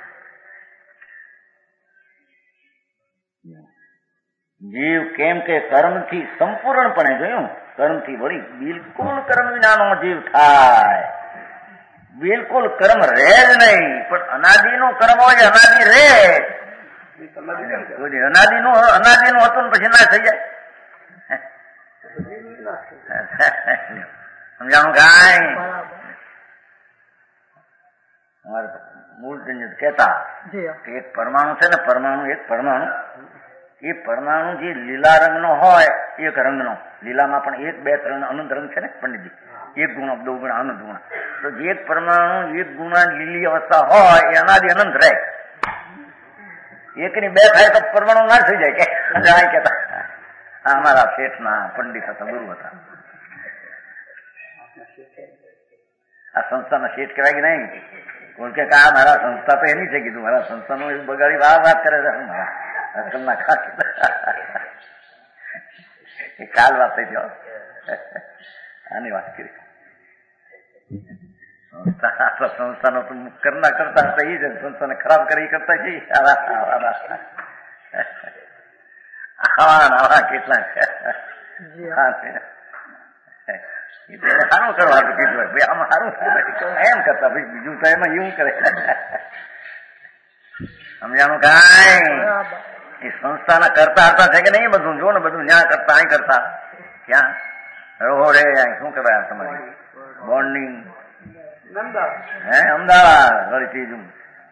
જીવ કેમ કે કર્મથી સંપૂર્ણપણે જોયું, કર્મથી વળી બિલકુલ કર્મ વિનાનો જીવ થાય, બિલકુલ કર્મ રહે જ નહીં. પણ અનાદિ નું કર્મ હોય અનાદિ રે, અનાદિ નું અનાદિ નું હતું ને પછી ના થઈ જાય. સમજાણું ગાય. અમારે મૂળ કહેતા કે એક પરમાણુ છે ને, પરમાણુ એક પરમાણુ એ પરમાણુ જે લીલા રંગનો હોય એક રંગનો, લીલામાં પણ એક બે ત્રણ અનંત રંગ છે ને પંડિતજી, એક ગુણ દો ગુણ અનંત ગુણ, તો જે એક પરમાણુ એક ગુણા લીલી અવસ્થા હોય એ અનાદિ અનંત રહે. એકની બે થાય તો પરમાણુ ના થઈ જાય કે કેતા અમારા શેઠના પંડિત હતા, ગુરુ હતા. આ સંસ્થાના શેઠ કહેવાય કે નહીં? કોણ કે આ મારા સંસ્થા તો એની છે, કીધું મારા સંસ્થાનું એવું બગાડી વાત વાત કરે છે મારા અકલના ખાસ. એ કાલ વાત થઈ ગયો, આની વાત કરી. સંસ્થા સંસ્થાનો તો કરના કરતા હતા એ જ, સંસ્થાને ખરાબ કરી કરતા છે. આવા આવા કેટલા સારું કરવાનું કીધું ભાઈ, આમાં સારું એમ કરતા ભાઈ, બીજું તો એમાં એવું કરે. સમજાણું કાંઈ? એ સંસ્થાના કરતા હતા છે કે નહીં? બધું જો ને, બધું ન્યા કરતા અહીં કરતા ક્યાં રહો રે, શું કહેવાય તમારી બોન્ડિંગ હે અમદાવાદ વળી ચીજું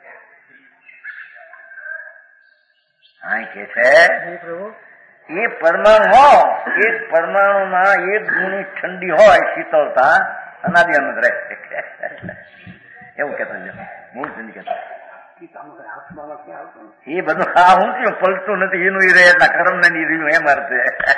અહીં કે છે એ પરમાણુ હોય, એક પરમાણુમાં એક ગુણી ઠંડી હોય શીતળતા, અનાદિ અનંત રહે. એવું કેતા મૂળ સિંધ કેતા એ બધું હા હું કયું પલટતું નથી, એનું રહે એટલા કર્મ ને રહ્યું એમ અર્થ.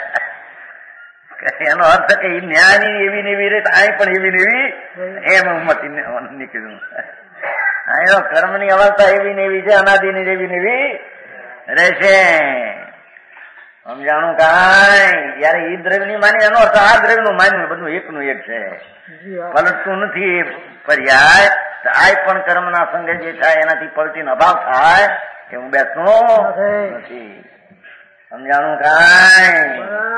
એનો અર્થ કે એ ન્યાયની એવી ને એવી રહે તો અહીં પણ એવી ને એવી એમ ઉમતી નીકળ્યું. એનો કર્મની અવસ્થા એવી ને એવી છે, અનાદિ ની એવી ને એવી રહેશે. સમજાણું કાંઈ? યારે એ દ્રવ્ય ની માની એનો અર્થ આ દ્રવ્ય નું માન્યું, બધું એકનું એક છે, પલટતું નથી. પર્યાય આ પણ કર્મના સંગે જે થાય એનાથી પલટીનો અભાવ થાય કે હું બેસતું નથી. સમજાણું કાંઈ?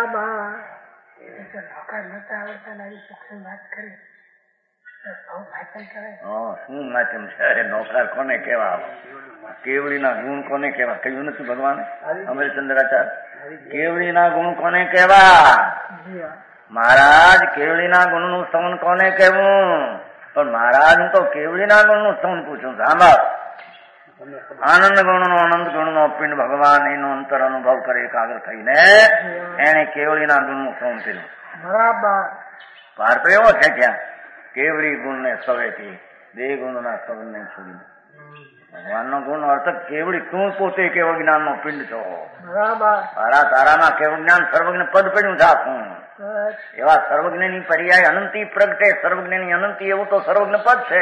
શું માધ્યમ છે? નોકર કોને કેવા? કેવડીના ગુણ કોને કેવા? કહ્યું નથી ભગવાને અમરચંદ્રાચાર્ય? કેવડીના ગુણ કોને કેવા? મહારાજ કેવડીના ગુણ નું સ્તવન કોને કેવું? પણ મહારાજ હું તો કેવડીના ગુણ નું સ્તવન પૂછું. સાંભળ, આનંદ ગુણ નો અનંત ગુણ નો પિંડ ભગવાન એનો અંતર અનુભવ કરે એકાગ્ર થઈને એને કેવડીના ગુણ નું સ્તવન કર્યું. બરાબર. પાર તો એવો છે ત્યાં કેવડી ગુણ ને સવેથી બે ગુણ ના સવન ને છોડીને ભગવાન નો ગુણ અર્થ કેવડી તું પોતે કેવળ જ્ઞાન નો પિંડ છો. તારા તારામાં કેવળ જ્ઞાન સર્વજ્ઞ પદ પડ્યું છે. એવા સર્વજ્ઞ ની પર્યાય અનંતી પ્રગટે, સર્વજ્ઞ ની અનંતી એવું તો સર્વજ્ઞ પદ છે.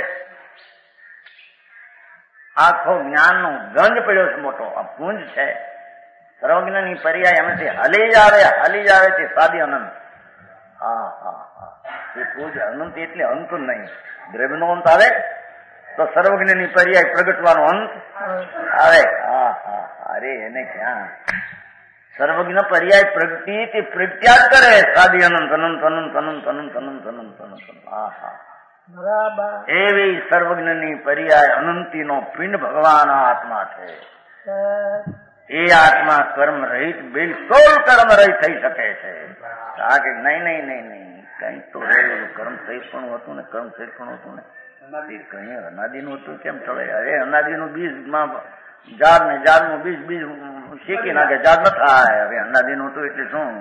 આખો જ્ઞાન નો ગંજ પડ્યો છે મોટો, આ પુંજ છે. સર્વજ્ઞ ની પર્યાય એમાંથી હાલી જ આવે, હાલી જ આવે તે સાદી અનંત. હા હા હા એ પુંજ અનંત એટલે અંત નહીં. દ્રવ્ય નો અંત આવે તો સર્વજ્ઞ ની પર્યાય પ્રગટવાનો અંત આવે. હા હા અરે એને ક્યાં સર્વજ્ઞ પર્યાય પ્રગતિ તે પ્રત્યાગ કરે સાદી અનંત અનંત અનંત અનંત અનંત અનંત અનંત અનંત. હા હા બરાબર. એવી સર્વજ્ઞ ની પર્યાય અનંતી નો પિંડ ભગવાન આત્મા છે. એ આત્મા કર્મ રહિત, બિલકુલ કર્મ રહિત થઈ શકે છે. આ કે નહીં નહીં નહીં નહીં કઈ તો રહેલું કર્મ સહિત પણ હતું ને, કર્મ સહિત પણ હતું ને, કઈ અનાદિ નું હતું કેમ ચડે? અરે અનાદિ નું બીજ માં ઝાડ ને ઝાડ નું બીજ બીજ શેકી નાખે, ઝાડ ન થાય. હવે અનાદિ નું હતું એટલે શું?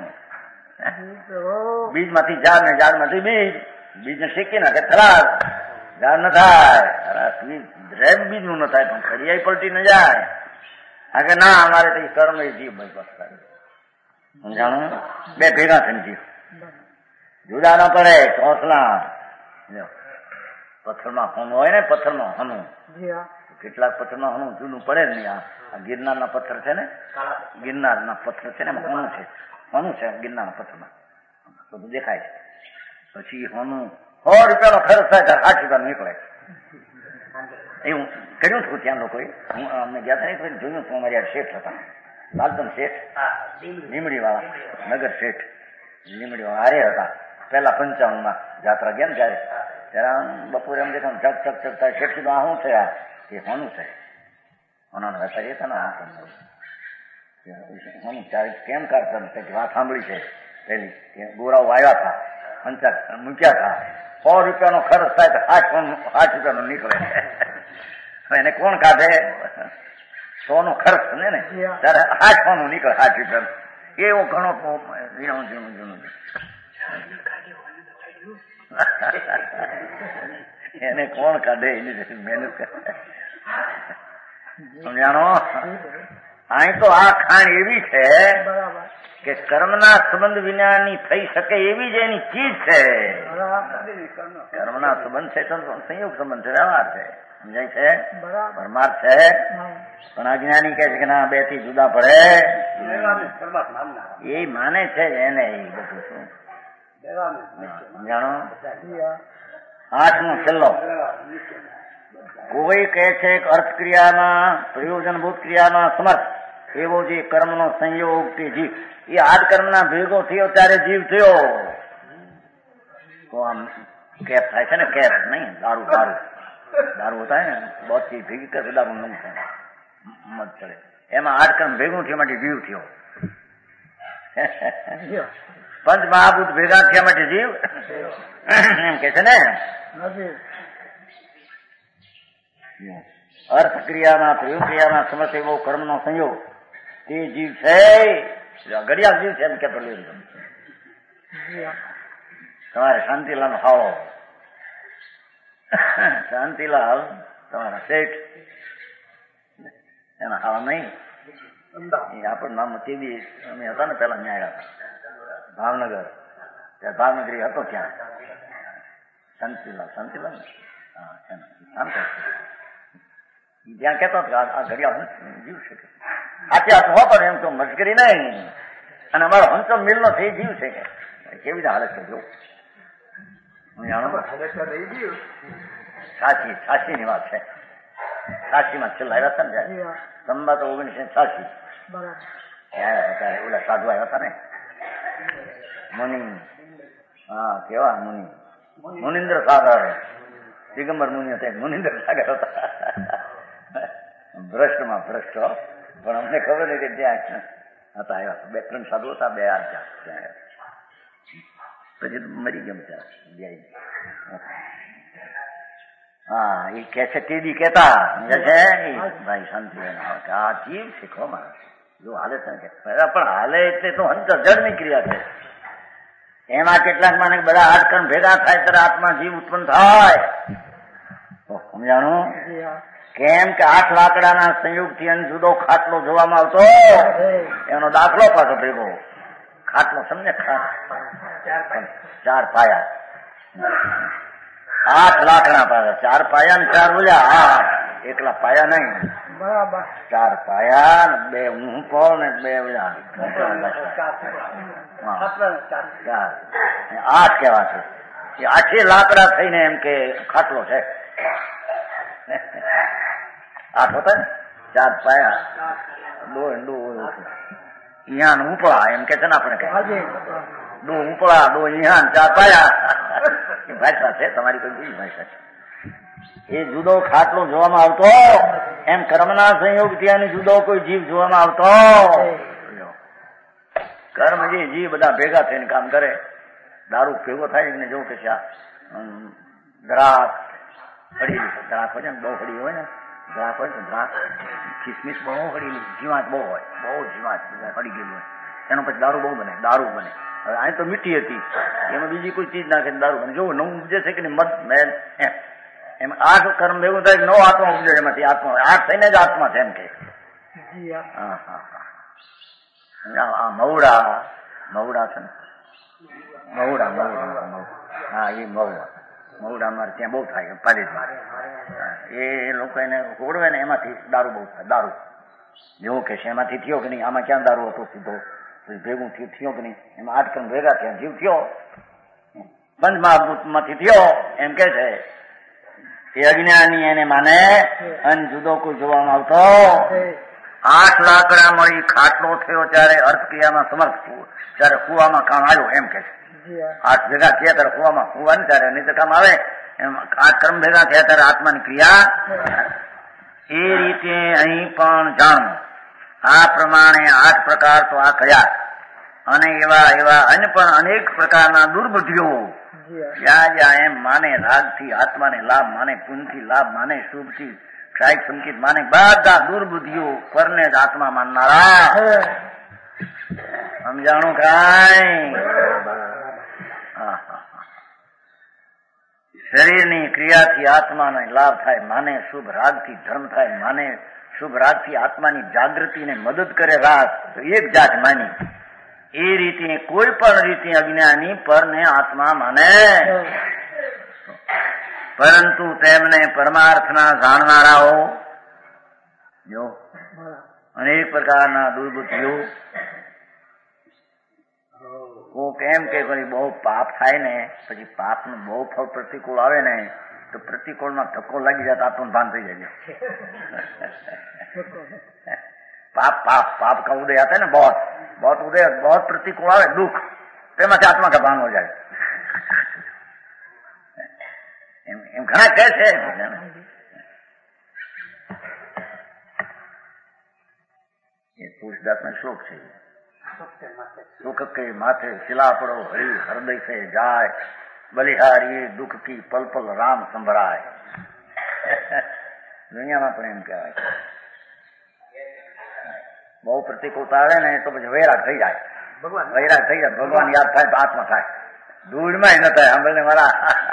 બીજ માંથી ઝાડ ને ઝાડ માંથી બીજ, બીજ ને શેકી નાખે થરાદ, ઝાડ ન થાય. બીજ નું ન થાય પણ ફરિયાઈ પલટી ન જાય. આ કે ના અમારે તો કર્મ એ જીવ બસ બસ સમજાણું? બે ભેગા થઈને જીવ જુદા ન પડે. ચોસલા પથ્થરમાં હોનું હોય ને, પથ્થરમાં હોનું, કેટલાક પથ્થરમાં હોનું જૂનું પડે જ નહીં. આ ગિરનાર ના પથ્થર છે ને, ગિરનાર ના પથ્થર છે ને એમાં હોનું છે, હોનું છે ગિરનાર ના પથ્થરમાં બધું દેખાય છે. પછી હોનું સો રૂપિયાનો ખર્ચ થાય ત્યારે આઠ રૂપિયા નીકળે. એવું કર્યું હતું ત્યાં લોકોએ. હું અમને ગયા હતા ને જોયું હતું. અમારી આ શેઠ હતા, લાલચંદ શેઠ, લીમડી વાળા, નગર શેઠ લીમડી વાળા હારે હતા. પેલા પંચાવન માં જાત્રા ગયા ને જયારે, ત્યારે બપોરે એમ દેખા ચક ચક ચક થાય. શેઠ કીધું આ શું છે? આ એ હોનું છે, હોનાનો વેપારી હતા ને. હોનું ત્યારે કેમ કાઢતા વાત સાંભળી છે પેલી ગોરાઓ આવ્યા હતા, પંચાક મૂક્યા હતા. સો રૂપિયાનો ખર્ચ થાય તો આઠ આઠ રૂપિયાનો નીકળે. એને કોણ કાઢે? સો નો ખર્ચ ને ને ત્યારે આઠ સો નું નીકળે, આઠ રૂપિયાનો. એવો ઘણો ઝીણું ઝીણું ઝીણું એને કોણ કાઢે? એની મહેનત કરે. સમજાણો? અહીં તો આ ખાણ એવી છે કે કર્મના સંબંધ વિનાની થઈ શકે એવી જ એની ચીજ છે. કર્મના સંબંધ છે તો સંયોગ સંબંધ છે, વ્યવહાર છે, સમજાય છે, પરમાર્થ છે. પણ અજ્ઞાની કહે છે કે ના બે થી જુદા પડે, એ માને છે એને એ બધું શું સમજાણો. આઠમો છેલ્લો, કોઈ કહે છે કે અર્થ ક્રિયામાં પ્રયોજનભૂત ક્રિયામાં સમર્થ એવો જે કર્મનો સંયોગ કે જીવ, એ આઠ કર્મના ભેગો થયો ત્યારે જીવ થયો. તો આમ કેપ થાય છે ને, કેપ નહીં, દારૂ દારૂ દારૂ હોતા है બહુ ચીજ ભેગી કરે દારૂ નહીં થાય, મત ચડે. એમાં આઠ કર્મ ભેગું થયા માટે જીવ થયો. પંચ મહાભૂત ભેગા થયા માટે જીવ એમ કે છે ને. અર્થ ક્રિયામાં પ્રયોગ ક્રિયામાં સમર્થ એવો કર્મનો સંયોગ તે જીવ છે. ઘડિયાળ જીવ છે એમ કેતો લે. તમારે શાંતિલાલ નો હાળો, શાંતિલાલ તમારા શેઠ એના હાળા નહીં, આપણ નામ તેદી અમે હતા ને પેલા ન્યાય હતા ભાવનગર, ત્યાં ભાવનગર હતો ત્યાં શાંતિલાલ શાંતિલાલ હા આમ ત્યાં કેતો આ ઘડિયાળ જીવ છે. આથી આ હો પણ એમ તો મસ્કરી નહીં. અને અમારો હંસો મિલનો થઈ જીવ છે કે કેવી રીતે હાલત છે જો સાચી સાચી ની વાત છે. સાચી માં છેલ્લા આવ્યા હતા ને સંબા તો ઓગણીસો સાચી ત્યારે ઓલા સાધુ આવ્યા હતા ને મુનિ. હા કેવા મુનિ? મુનિન્દ્ર સાગર, દિગંબર મુનિ હતા, મુનિન્દ્ર સાગર હતા. ભ્રષ્ટ માં ભ્રષ્ટ, પણ અમને ખબર નહીં કે ત્યાં હતા આવ્યા. બે ત્રણ સાધુ હતા, બે આ ત્યાં પછી તો મરી ગયા બિચારા. હા એ કે છે તેદી કેતા છે ભાઈ શાંતિ આ જીવ શીખો મારે જો હાલે છે ને પણ હાલે એટલે તો અંતર જળની ક્રિયા છે. એમાં કેટલાક માને બધા આઠ કર્મ ભેગા થાય ત્યારે આત્મા જીવ ઉત્પન્ન થાય. સમજાણું? કેમ કે આઠ લાકડાના સંયોગથી અને જુદો ખાટલો જોવામાં આવતો, એનો દાખલો પાછો ભેગો ખાટલો સમજે, ચાર પાયા, આઠ લાકડા પાયા, ચાર પાયા ને ચાર બોલ્યા. હા એકલા પાયા નહીં, બરાબર ચાર પાયા ને બે ઊંપો ને બે બોલ્યા આઠ કેવા છે. એ આઠે લાકડા થઈને એમ કે ખાટલો છે. આઠ હોતા ને ચાર પાયા દો દો ઈહાન ઉપળા એમ કે છે ને આપણે કઈ દો ઉપળા દો ઈહાન ચાર પાયા. એ ભાષા છે તમારી કોઈ બીજી ભાષા છે. એ જુદો ખાટલો જોવામાં આવતો એમ કર્મના સંયોગ થી જુદો કોઈ જીવ જોવામાં આવતો. કર્મ જે જીવ બધા ભેગા થઈને કામ કરે. દારૂ ભેગો થાય ને જો કે છે દ્રાક હળીલી, દ્રાક હોય ને બહુ હળી હોય ને, દ્રાક હોય ને દ્રાક ખિસમિસ બહુ હળીલી, જીવાત બહુ હોય, બહુ જીવાત હળી ગયેલી હોય, એનો પછી દારૂ બહુ બને, દારૂ બને. હવે અહીં તો મીઠી હતી, એમાં બીજી કોઈ ચીજ નાખે દારૂ બને. જોવું નવું ઉપજે છે કે નહીં મધ મેલ એમ એમ આઠ કર્મ ભેગું થાય નવો આત્મા ઉપજે, એમાંથી આત્મા આઠ થઈને જ આત્મા છે એમ કે. હા હા હા મવડા મવડા છે ને મવડા મવડા હા એ મવડા મવડા અમારે ત્યાં બહુ થાય પાલિતમાં. એ લોકો એને ઓળવે ને એમાંથી દારૂ બહુ થાય. દારૂ જેવું કે છે એમાંથી થયો કે નહીં, આમાં ક્યાં દારૂ હતો સીધો ભેગું થયો કે નહીં, એમાં આઠ કર્મ ભેગા થયા જીવ થયો. બંધ મહાભૂતમાંથી થયો એમ કે છે એ અજ્ઞાની એને માને અને જુદો કોઈ જોવામાં આવતો આઠ લાકડા મળી ખાટલો થયો ત્યારે અર્થક્રિયામાં સમર્થ થયું ત્યારે કુવામાં કામ આવ્યો એમ કે છે. આઠ ભેગા થયા ત્યારે કુવામાં કુવાની ત્યારે નહીં તો કામ આવે એમ આઠ કર્મ ભેગા થયા ત્યારે આત્માની ક્રિયા એ રીતે અહીં પણ જાણવું. આ પ્રમાણે આઠ પ્રકાર તો આ કયા અને એવા એવા અન્ય પણ અનેક પ્રકારના દુર્બુદ્ધિઓ જ્યાં જ્યાં એમ માને રાગથી આત્માને લાભ માને પુણ્યથી લાભ માને શુભથી ક્ષાયિક સંકેત માને બધા દુર્બુદ્ધિઓ પરને જ આત્મા માનનારા સમજાણું કાંઈ શરીરની ક્રિયાથી આત્માને લાભ થાય માને શુભ રાગથી ધર્મ થાય માને શુભ રાગથી આત્માની જાગૃતિને મદદ કરે રાગ તો એક જાત માની એ રીતે કોઈ પણ રીતે અજ્ઞાની પરને આત્મા માને પરંતુ તેમને પરમાર્થના જાણનારાઓ જો અનેક પ્રકારના દુર્બુદ્ધિઓ કોક એમ કે બહુ પાપ થાય ને પછી પાપનું બહુ ફળ પ્રતિકૂળ આવે ને તો પ્રતિકૂળમાં ધક્કો લાગી જાય તો આપણને ભાન થઈ જાય पाप पाप पाप का उदय आता है ना बहुत बहुत उदय बहुत प्रतिकूल आवे दुख तेमाથી आत्मा का भान हो जाए एम एम घना कैसे ये तुलसीदास में श्लोक है सुख के माथे शिला पड़ो हरि हृदय से जाए बलिहारी दुख की पल पल राम संभराय दुनिया में પણ એમ કહેવાય બહુ પ્રતિકૂળતા આવે ને તો પછી વૈરાગ થઈ જાય ભગવાન વૈરાગ થઈ જાય ભગવાન યાદ થાય તો આત્મા થાય ધૂળમાં ન થાય સાંભળને મારા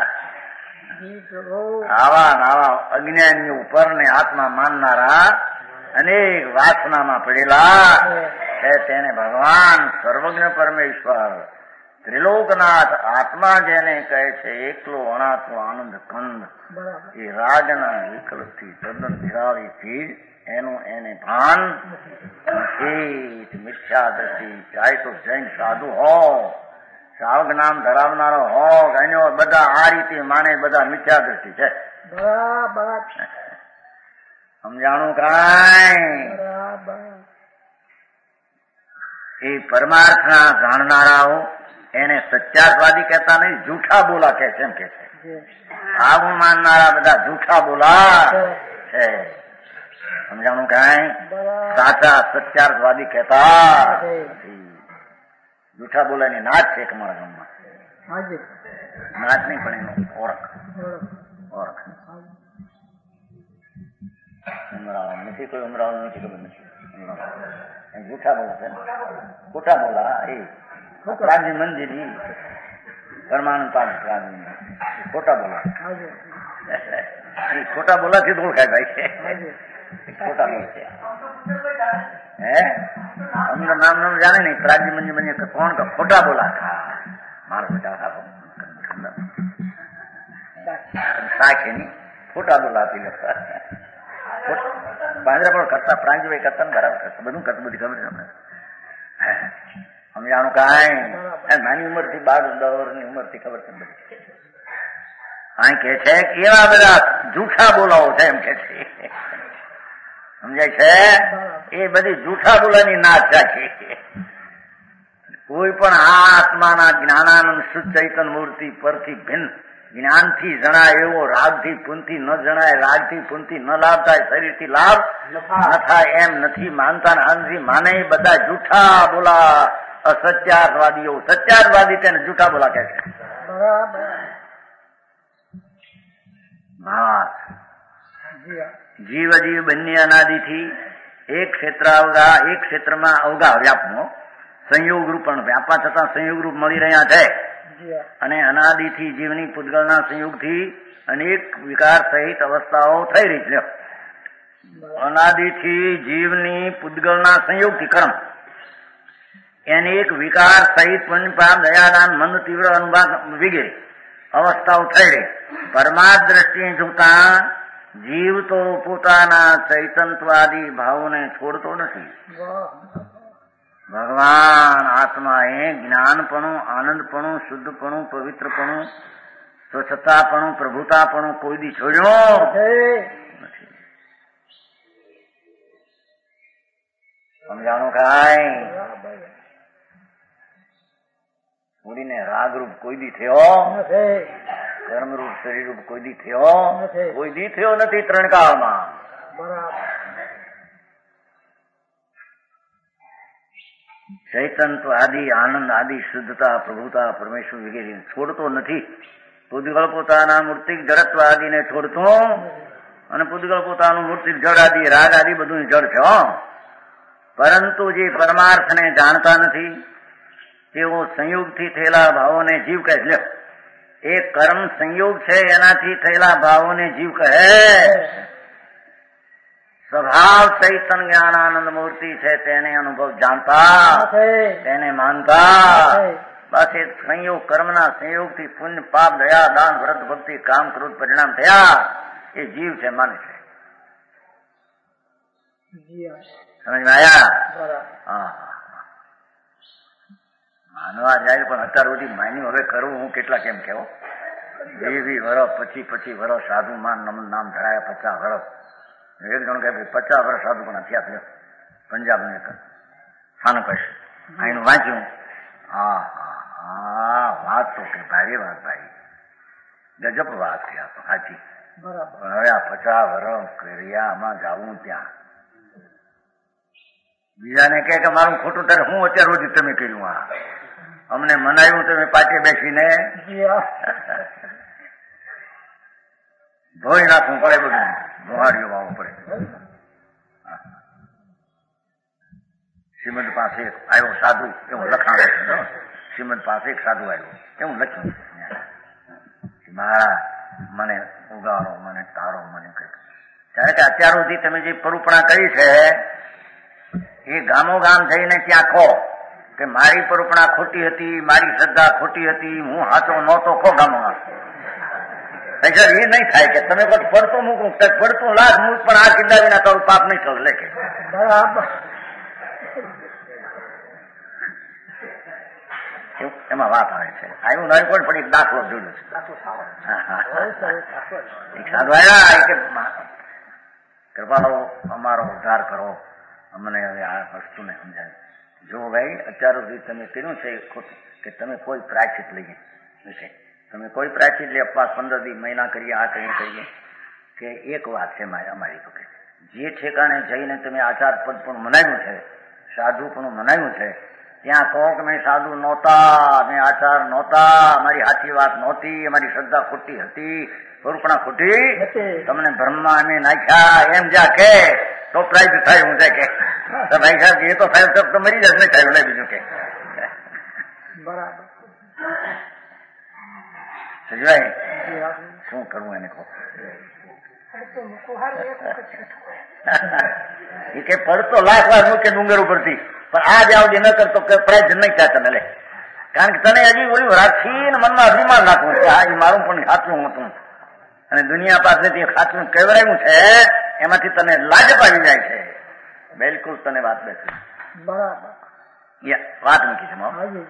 આવા આવા અજ્ઞાની ઉપર ને આત્મા માનનારા અનેક વાસનામાં પડેલા છે તેને ભગવાન સર્વજ્ઞ પરમેશ્વર ત્રિલોકનાથ આત્મા જેને કહે છે એકલો અણાત્મો આનંદ કંદ એ રાગના વિકલ્પથી તદ્દન નિરાળીથી એનું એને ભાન નથી. મિથ્યા દ્રષ્ટિ ચાહે તો જૈન સાધુ હો સાવગ નામ ધરાવનારો હો એનો બધા આ રીતે માને બધા મિથ્યા દ્રષ્ટિ છે. સમજાણું કાંઈ એ પરમાર્થના જાણનારાઓ એને સત્યાર્થવાદી કહેતા નહીં જૂઠા બોલા કે છે એમ કે છે. આવું માનનારા બધા જૂઠા બોલા છે. સમજાણું કાંઈ સાચા સત્યાર્થવાદી કહેતા જૂઠા બોલાની નાચ છે અમારા ગામમાં નાચ નહીં પણ એનો ઓળખ ઓળખ ઉમરાવ નથી કોઈ ઉમરાવ નથી ખબર નથી જૂઠા બોલા છે ખોટા બોલા એ પ્રાગની મંજિરી પરમાનંદ પાક પ્રાગની ખોટા બોલા એ ખોટા બોલાથી જ ઓળખાય ભાઈ છે ખોટા બોલ છે હે અમને નામ નામ જાણે નહીં પ્રાગની મંજિર મંજિર કોણ કા ખોટા બોલા મારો બેટા સાખે નહીં ખોટા બોલાતી લખતા પાંજરા પણ કરતા પ્રાંજભાઈ કરતા ને બરાબર કરતા બધું કરતું બધી ખબર છે અમને સમજાણું કાંઈ નાની ઉંમર થી બાર દોર ની ઉંમર થી ખબર છે બધી આ કે છે કે એવા બધા જૂઠા બોલાવો છે એમ કે છે સમજાય છે એ બધી જૂઠા બોલાની નાચ છે. કોઈ પણ આ આત્માના જ્ઞાનાનંદ શુદ્ધ ચૈતન મૂર્તિ પરથી ભિન્ન જ્ઞાનથી જણાય એવો રાગથી પુનથી ન જણાય રાગથી પુનથી ન લાભ થાય શરીરથી લાભ ન થાય એમ નથી માનતા અંગથી માને બધા જૂઠા બોલા અસત્યાર્થવાદીઓ. સત્યાર્થવાદી તેને જૂઠા બોલા કહે છે. જીવ જીવ બંને અનાદિથી એક ક્ષેત્ર અવગા એક ક્ષેત્રમાં અવગા વ્યાપનો સંયોગ રૂપ પણ વ્યાપવા છતાં સંયોગ રૂપ મળી રહ્યા છે અને અનાદિથી જીવની પૂતગલના સંયોગથી અનેક વિકાર સહિત અવસ્થાઓ થઈ રહી છે. અનાદિથી જીવની પૂતગલના સંયોગથી કર્મ એની એક વિકાર સહિત પંચપાપ દયાદાન મંદ તીવ્ર અનુભાગ વગેરે અવસ્થાઓ થઈ રહી. પરમાર્થ દ્રષ્ટિએ જોતા જીવ તો પોતાના ચૈતન્યવાદી ભાવોને છોડતો નથી. ભગવાન આત્મા એ જ્ઞાનપણું, આનંદપણું, શુદ્ધપણું, પવિત્રપણું, સ્વચ્છતાપણું, પ્રભુતાપણું કોઈ દી છોડ્યો નથી. સમજાણું કાંઈ? પૂરીને રાગરૂપ કોઈ દી થયો, કર્મરૂપ શરીરરૂપ કોઈ દી થયો, કોઈ દી થયો નથી ત્રણ કાળમાં. ચૈતન્ય આદિ, આનંદ આદિ, શુદ્ધતા, પ્રભુતા, પરમેશ્વર વગેરે છોડતો નથી. પૂદગળ પોતાના મૂર્તિક જડત્વ આદિને છોડતો, અને પૂદગળ પોતાનું મૂર્તિક જડ આદિ, રાગ આદિ બધું જડ છે. પરંતુ જે પરમાર્થને જાણતા નથી તેઓ સંયોગથી થયેલા ભાવોને જીવ કહે છે. એ કર્મ સંયોગ છે, એનાથી થયેલા ભાવોને જીવ કહે. સ્વભાવ ચૈતન્ય જ્ઞાન આનંદ મૂર્તિ છે, તેને અનુભવ જાણતા, તેને માનતા. બસ એ સંયોગ, કર્મના સંયોગથી પુણ્ય, પાપ, દયા, દાન, વ્રત, ભક્તિ, કામ, ક્રોધ પરિણામ થયા, એ જીવ છે, માને છે. સમજમાં આવ્યા? હા, માનવા જાય પણ અત્યાર સુધી માન્યું. હવે કરવું હું કેટલા કેમ કેવો, વી વી વરસ પછી પછી વરસ સાધુ માન નામ ધરાયા, પચાસ વરસ. એક જણ કહે પચાસ વર્ષ સાધુ પણ થયા થયો પંજાબ ને સાનું કહીશ અહીંનું વાંચ્યું. હા હા હા, વાત તો કે ભારી વાત, ભાઈ ગજબ વાત છે આ તો સાચી. પણ હવે આ પચાસ વર્ષ કર્યામાં જાવું ત્યાં બીજાને કહે કે મારું ખોટું ત્યારે હું અત્યાર સુધી તમે કર્યું, આ અમને મનાયું તમે પાછે બેસીને ધોઈ નાખવું પડે, બધું મોહાડીઓ વાવવું પડે. શ્રીમદ પાસે આવ્યો સાધુ એવું લખાણ છે. શ્રીમદ પાસે એક સાધુ આવ્યો એવું લખ્યું, મહારાજ મને ઉગાડો, મને તારો, મને કઈ. ત્યારે કે અત્યાર સુધી તમે જે પરુપણા કરી છે એ ગામો ગામ જઈને ત્યાં કહો કે મારી પરુપણા ખોટી હતી, મારી શ્રદ્ધા ખોટી હતી, હું હાચો નહોતો, કહો ગામો ગામ. એ નહીં થાય કે તમે કોઈ પડતું મૂકું, પડતું લાખ મૂક પણ આ કિલ્લા વિના તારું પાપ નહીં થયું. લે કે એમાં વાત આવે છે. આવ્યું નહીં કોઈ પણ એક દાખલો જોડ્યો છે. એક સાધુ આવ્યા કે કૃપાળો અમારો ઉદ્ધાર કરો, અમને હવે આ વસ્તુને સમજાય. જો ભાઈ અત્યાર સુધી તમે કર્યું છે ખોટું કે તમે કોઈ પ્રાયશ્ચિત લઈએ છે, તમે કોઈ પ્રાયશ્ચિત લે અપવાસ પંદર દી મહિના કરીએ, આ કરીએ કરીએ કે એક વાત છે મારી અમારી તો કે જે ઠેકાણે જઈને તમે આચાર પદ પણ મનાવ્યું છે, સાધુ પણ મનાવ્યું છે, ત્યાં કહો કે મેં સાધુ નહોતા, મેં આચાર નહોતા, અમારી સાચી વાત નહોતી, અમારી શ્રદ્ધા ખોટી હતી, સ્વરૂપણા ખોટી, તમને બ્રહ્મા અમે નાખ્યા, એમ જ્યાં કે તો પ્રાય થાય. હું જાય કે ભાઈ સાહેબ એ તો થાય તો મરી જશે, નહીં થાય. લે બીજું કે બરાબર સજવાય શું કરવું એને કહો. એ કે પડતો લાખ વાર મૂકે ડુંગર ઉપરથી, પણ આ જ આવડી ન કરતો પ્રાય નહીં થાય તને. લે કારણ કે તને હજી બોલ્યું રાખીને મનમાં અભિમાન રાખવું છે, આ મારું પણ સાચું હતું, અને દુનિયા પાસેથી સાચું કહેવરાયું છે, એમાંથી તને લાજ પાડી જાય છે. બિલકુલ તને વાત બેસી બરાબર વાત મૂકી છે.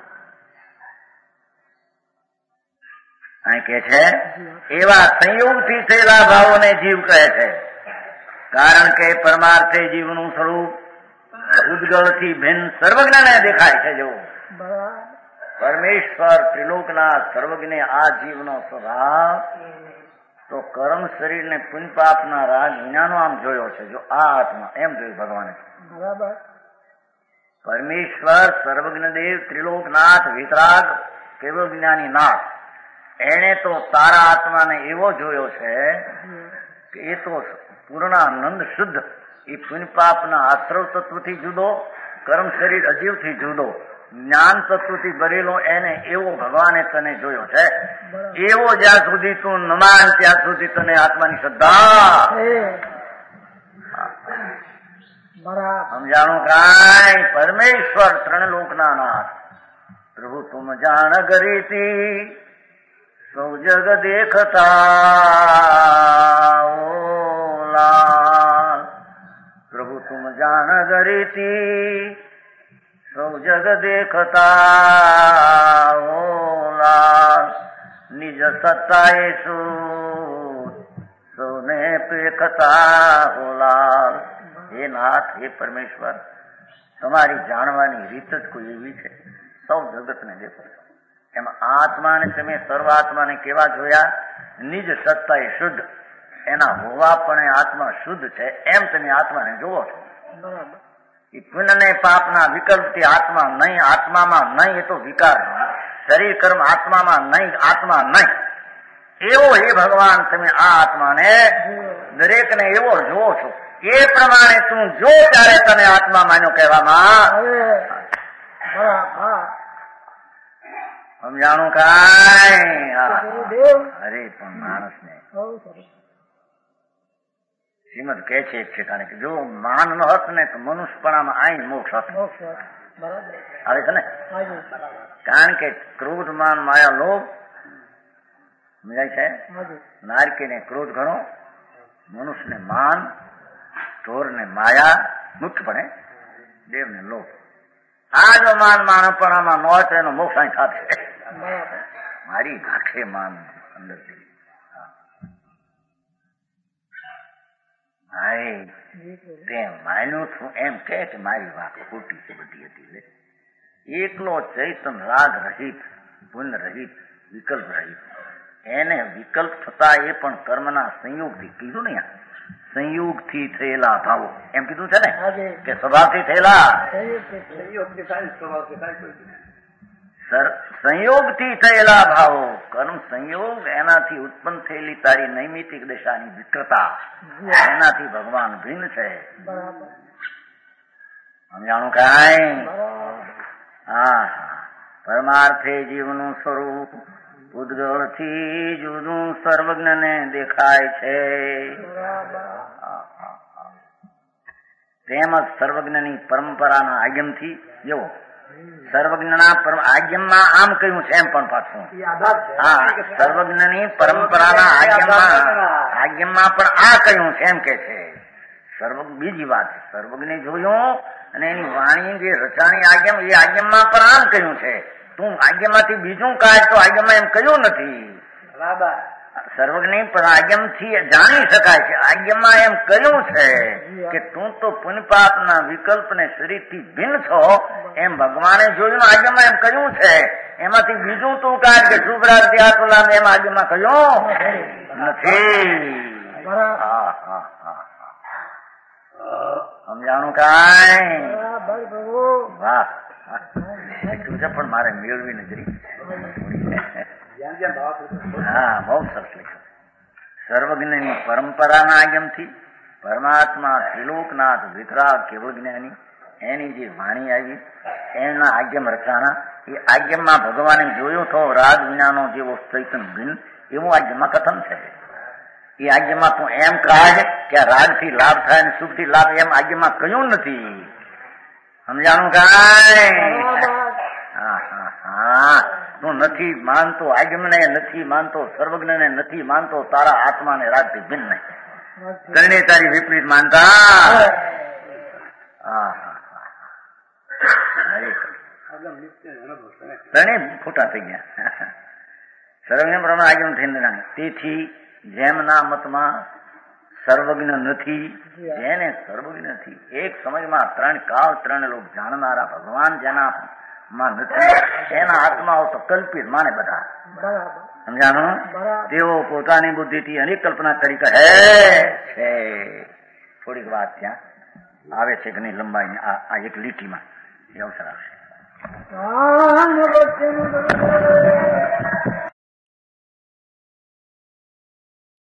અહીં કે છે એવા સંયોગથી થયેલા ભાવોને જીવ કહે છે, કારણ કે પરમાર્થે જીવનું સ્વરૂપ ઉદ્ગળથી ભિન્ન સર્વજ્ઞને દેખાય છે. જો પરમેશ્વર ત્રિલોકના સર્વજ્ઞ આ જીવનો સ્વભાવ તો કર્મ શરીરને પુણ્ય પાપના રાગ વિનાનો આમ જોયો છે. જો આ આત્મા એમ જોયું ભગવાને. બરાબર પરમેશ્વર સર્વજ્ઞ દેવ ત્રિલોકનાથ વિતરાગ કેવળ જ્ઞાની નાથ, એને તો તારા આત્માને એવો જોયો છે કે એ તો પૂર્ણાનંદ શુદ્ધ, એ પુણ્ય પાપના આશ્રવ તત્વથી જુદો, કર્મ શરીર અજીવથી જુદો, જ્ઞાન તત્વથી ભરેલો એને એવો ભગવાને તને જોયો છે. એવો જ્યાં સુધી તું ન માન ત્યાં સુધી તને આત્માની શ્રદ્ધા સમજાણું કાંઈ. પરમેશ્વર ત્રણ લોકના નાથ પ્રભુ તુમ જાણ ગરીતી સૌ જગ દેખતા ઓ લાલ, પ્રભુ તુમ જાણ ગરીતી સૌ જગ દેખતા હો લાલ નિજ સત્તાએ શું સૌને પેખતા હો લાલ. હે નાથ, હે પરમેશ્વર, તમારી જાણવાની રીત જ કોઈ એવી છે. સૌ જગતને દેખો છો. એમાં આત્માને તમે સર્વાત્માને કેવા જોયા? નિજ સત્તા એ શુદ્ધ, એના હોવા પણ આત્મા શુદ્ધ છે એમ તમે આત્માને જોવો છો. એ પુણ્ય ને પાપના વિકલ્પથી આત્મા નહીં, આત્મામાં નહીં, એ તો વિકાર. શરીર કર્મ આત્મામાં નહીં, આત્મા નહીં. એવો હે ભગવાન તમે આ આત્માને દરેકને એવો જોવો છો. એ પ્રમાણે તું જો ત્યારે તને આત્મા માન્યો કહેવામાં સમજાણું કાંઈ? અરે પણ માણસને શ્રીમદ કહે છે એક ઠેકાણે કે જો માન ન હોત ને તો મનુષ્યપણામાં આઈ મોક્ષ હોત. આવે છે ને? કારણ કે ક્રોધ માન માયા લોભ સમજાય છે. નારકીને ક્રોધ ઘણો, મનુષ્યને માન, ઢોરને માયા, મુખ્યપણે દેવને લોભ. આ જો માન માનપણામાં ન હોય તો એનો મોક્ષ અહીં થશે. મારી આંખે માન અંદરથી તે માન્યું છું એમ કે મારી વાત ખોટી છે બધી હતી. એકલો ચૈતન રાગ રહિત, પુન રહિત, વિકલ્પ રહિત. એને વિકલ્પ થતા એ પણ કર્મના સંયોગથી કીધું ને, સંયોગથી થયેલા ભાવો એમ કીધું છે ને કે સ્વભાવથી થયેલા, સંયોગથી થયેલા ભાવો. કર્મ સંયોગ એનાથી ઉત્પન્ન થયેલી તારી નૈમિતિક દશાની વિકૃતા, એનાથી ભગવાન ભિન્ન છે. સમજાણું કાંઈ? હા, પરમાર્થે જીવનું સ્વરૂપ ઉદ્ગળથી જુદું સર્વજ્ઞને દેખાય છે. તેમજ સર્વજ્ઞની પરંપરાના આગમથી જેવો સર્વજ્ઞના આજ્ઞમાં આમ કહ્યું છે એમ પણ પાછું હા સર્વજ્ઞની પરંપરાના આજ્ઞમાં આજ્ઞમાં પણ આ કહ્યું છે એમ કે છે. સર્વ બીજી વાત સર્વજ્ઞે જોયું અને એની વાણી જે રચાણી આજ્ઞા એ આજ્ઞમાં પણ આમ કહ્યું છે. તું આજ્ઞામાંથી બીજું કાઢ તો આજ્ઞામાં એમ કહ્યું નથી. સર્વજ્ઞ પણ આજ્ઞાથી જાણી શકાય છે. આજ્ઞામાં એમ કહ્યું છે કે તું તો પુણ્યપાપના વિકલ્પને શરીરથી ભિન્ન છો એમ ભગવાને જોયું. આજ્ઞામાં એમ કહ્યું છે, એમાંથી બીજું તું કાઢ કે શુભરાજ ધ્યાતુલામ એમ આજ્ઞામાં કહ્યું નથી. હા હા હા સમજાણું કાંઈ? વાહ લખ્યું છે પણ મારે મેળવી નજરી. હા બહુ સરસ લખ્યું. સર્વજ્ઞની પરંપરાના આગમથી પરમાત્મા ત્રિલોકનાથ વિતરાગ કેવળ જ્ઞાની એની જે વાણી આવી એના આજ્ઞમ રચાણા. એ આજ્ઞમાં ભગવાને જોયું તો રાગ વિનાનો જેવો ચૈતન ભિન્ન એવું આજ્ઞમાં કથન છે. એ આજ્ઞમાં તું એમ કાઢ કે રાગથી લાભ થાય અને સુખથી લાભ એમ આજ્ઞમાં કહ્યું નથી. સમજાણું કાંઈ? હા હા હા તું નથી માનતો આજ્ઞને, નથી માનતો સર્વજ્ઞને, નથી માનતો તારા આત્માને રાગથી ભિન્ન નહીં. કરણે તારી વિપરીત માનતા. હા હા ત્રણે ખોટા થઈ ગયા. સર્વજ્ઞ પ્રમાણે આજ્ઞ થઈને જાણે. તેથી જેમના મતમાં સર્વજ્ઞ નથી, જેને સર્વજ્ઞ નથી, એક સમયમાં ત્રણ કાળ ત્રણ લોક જાણનારા ભગવાન જેના માં નથી એના આત્માઓ તો કલ્પિત માને બધા. સમજાણું? તેઓ પોતાની બુદ્ધિથી અનેક કલ્પના કરી કહે છે. થોડીક વાત ત્યાં આવે છે કે નહીં લંબાઈ આ એક લીટીમાં એ અવસર આવશે.